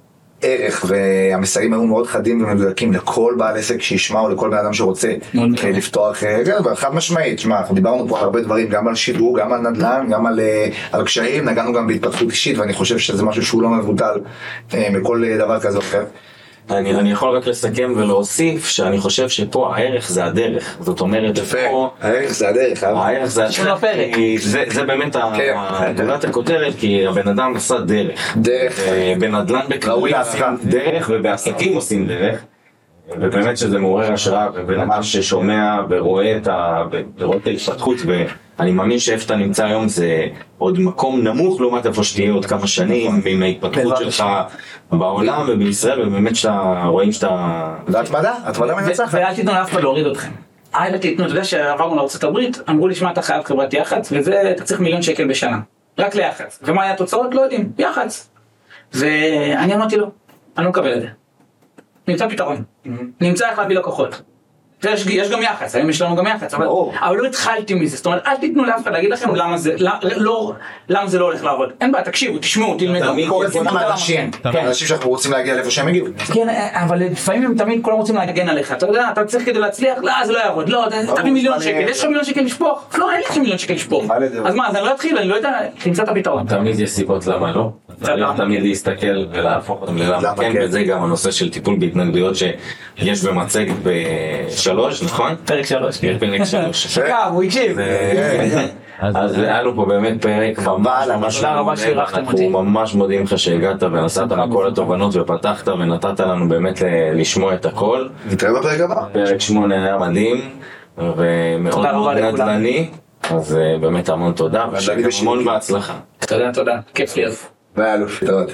ערך, והמסרים היו מאוד חדים ומדויקים לכל בעל עסק שישמע או לכל בן אדם שרוצה לפתוח, חד משמעית. שמע, אנחנו דיברנו פה הרבה דברים, גם על שיווק, גם על נדל"ן, גם על, על קשיים, נגענו גם בהתפתחות אישית, ואני חושב שזה משהו שהוא לא מבוטל מכל דבר כזה או אחר. אני, אני יכול רק לסכם ולהוסיף שאני חושב שפה הערך זה הדרך. זאת אומרת, פה... הערך זה הדרך, הערך זה הדרך, זה, זה באמת גולת הכותרת, כי הבן אדם עשה דרך. דרך. בנדל"ן בכללי עושים דרך, ובעסקים עושים דרך. ובאמת שזה מעורר השראה, ובן אדם ששומע ורואה את ההתפתחות, ואני מאמין שאיפה אתה נמצא היום זה עוד מקום נמוך לעומת איפה שתהיה עוד כמה שנים, עם ההתפתחות שלך בעולם ובישראל, ובאמת שאתה רואים שאתה... זה התמדה, התמדה מנצחת. ואל תיתנו לאף אחד להוריד אתכם. אל תיתנו, אתה יודע שעברנו לארצות הברית, אמרו לי, שמע, אתה חייב חברת יח"צ, וזה, אתה צריך מיליון שקל בשנה. רק ליח"צ. ומה היה התוצאות? לא יודעים, יח"צ. ואני אמרתי לו, אני לא מקבל את זה. נמצא פתרון. נמצא איך להביא לקוחות. יש, יש גם יח"צ, היום יש לנו גם יח"צ, אבל, אבל לא התחלתי מזה. זאת אומרת, אל תיתנו לאף אחד להגיד לכם למה זה לא, לא, למה זה לא הולך לעבוד. אין בעיה, תקשיבו, תשמעו, תלמדו. קוראים אנשים, אנשים שאנחנו רוצים להגיע לאיפה שהם הגיעו. כן, אבל לפעמים הם תמיד כולם רוצים להגן עליך. אתה יודע, אתה צריך כדי להצליח, לא, זה לא יעבוד. לא, תביא מיליון שקל, יש לך מיליון שקל לשפוך? לא, אין לך מיליון שקל לשפוך. אז מה, אז אני לא אתחיל, אני לא יודע, תמצא את הפתרון. תמיד יש סיבות למה לא. צריך תמיד להסתכל ולהפוך אותם ללמה כן, וזה גם הנושא של טיפול בהתנגדויות שיש במצגת בשלוש, נכון? פרק שלוש. פרק שלוש. שקע, הוא הקשיב. אז היה לנו פה באמת פרק ממש ממש אנחנו ממש מודים לך שהגעת ונסעת מכל התובנות ופתחת ונתת לנו באמת לשמוע את הכל. נתראה בפרק הבא. פרק שמונה היה מדהים ומאוד מאוד נדל"ני, אז באמת המון תודה והמון בהצלחה. תודה, תודה, כיף לי אז. ביי אלוף, תודה.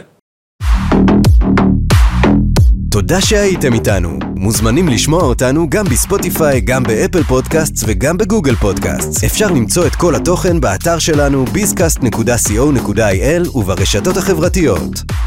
תודה שהייתם איתנו. מוזמנים לשמוע אותנו גם בספוטיפיי, גם באפל פודקאסט וגם בגוגל פודקאסט. אפשר למצוא את כל התוכן באתר שלנו ביזקאסט נקודה סי או נקודה איי אל וברשתות החברתיות.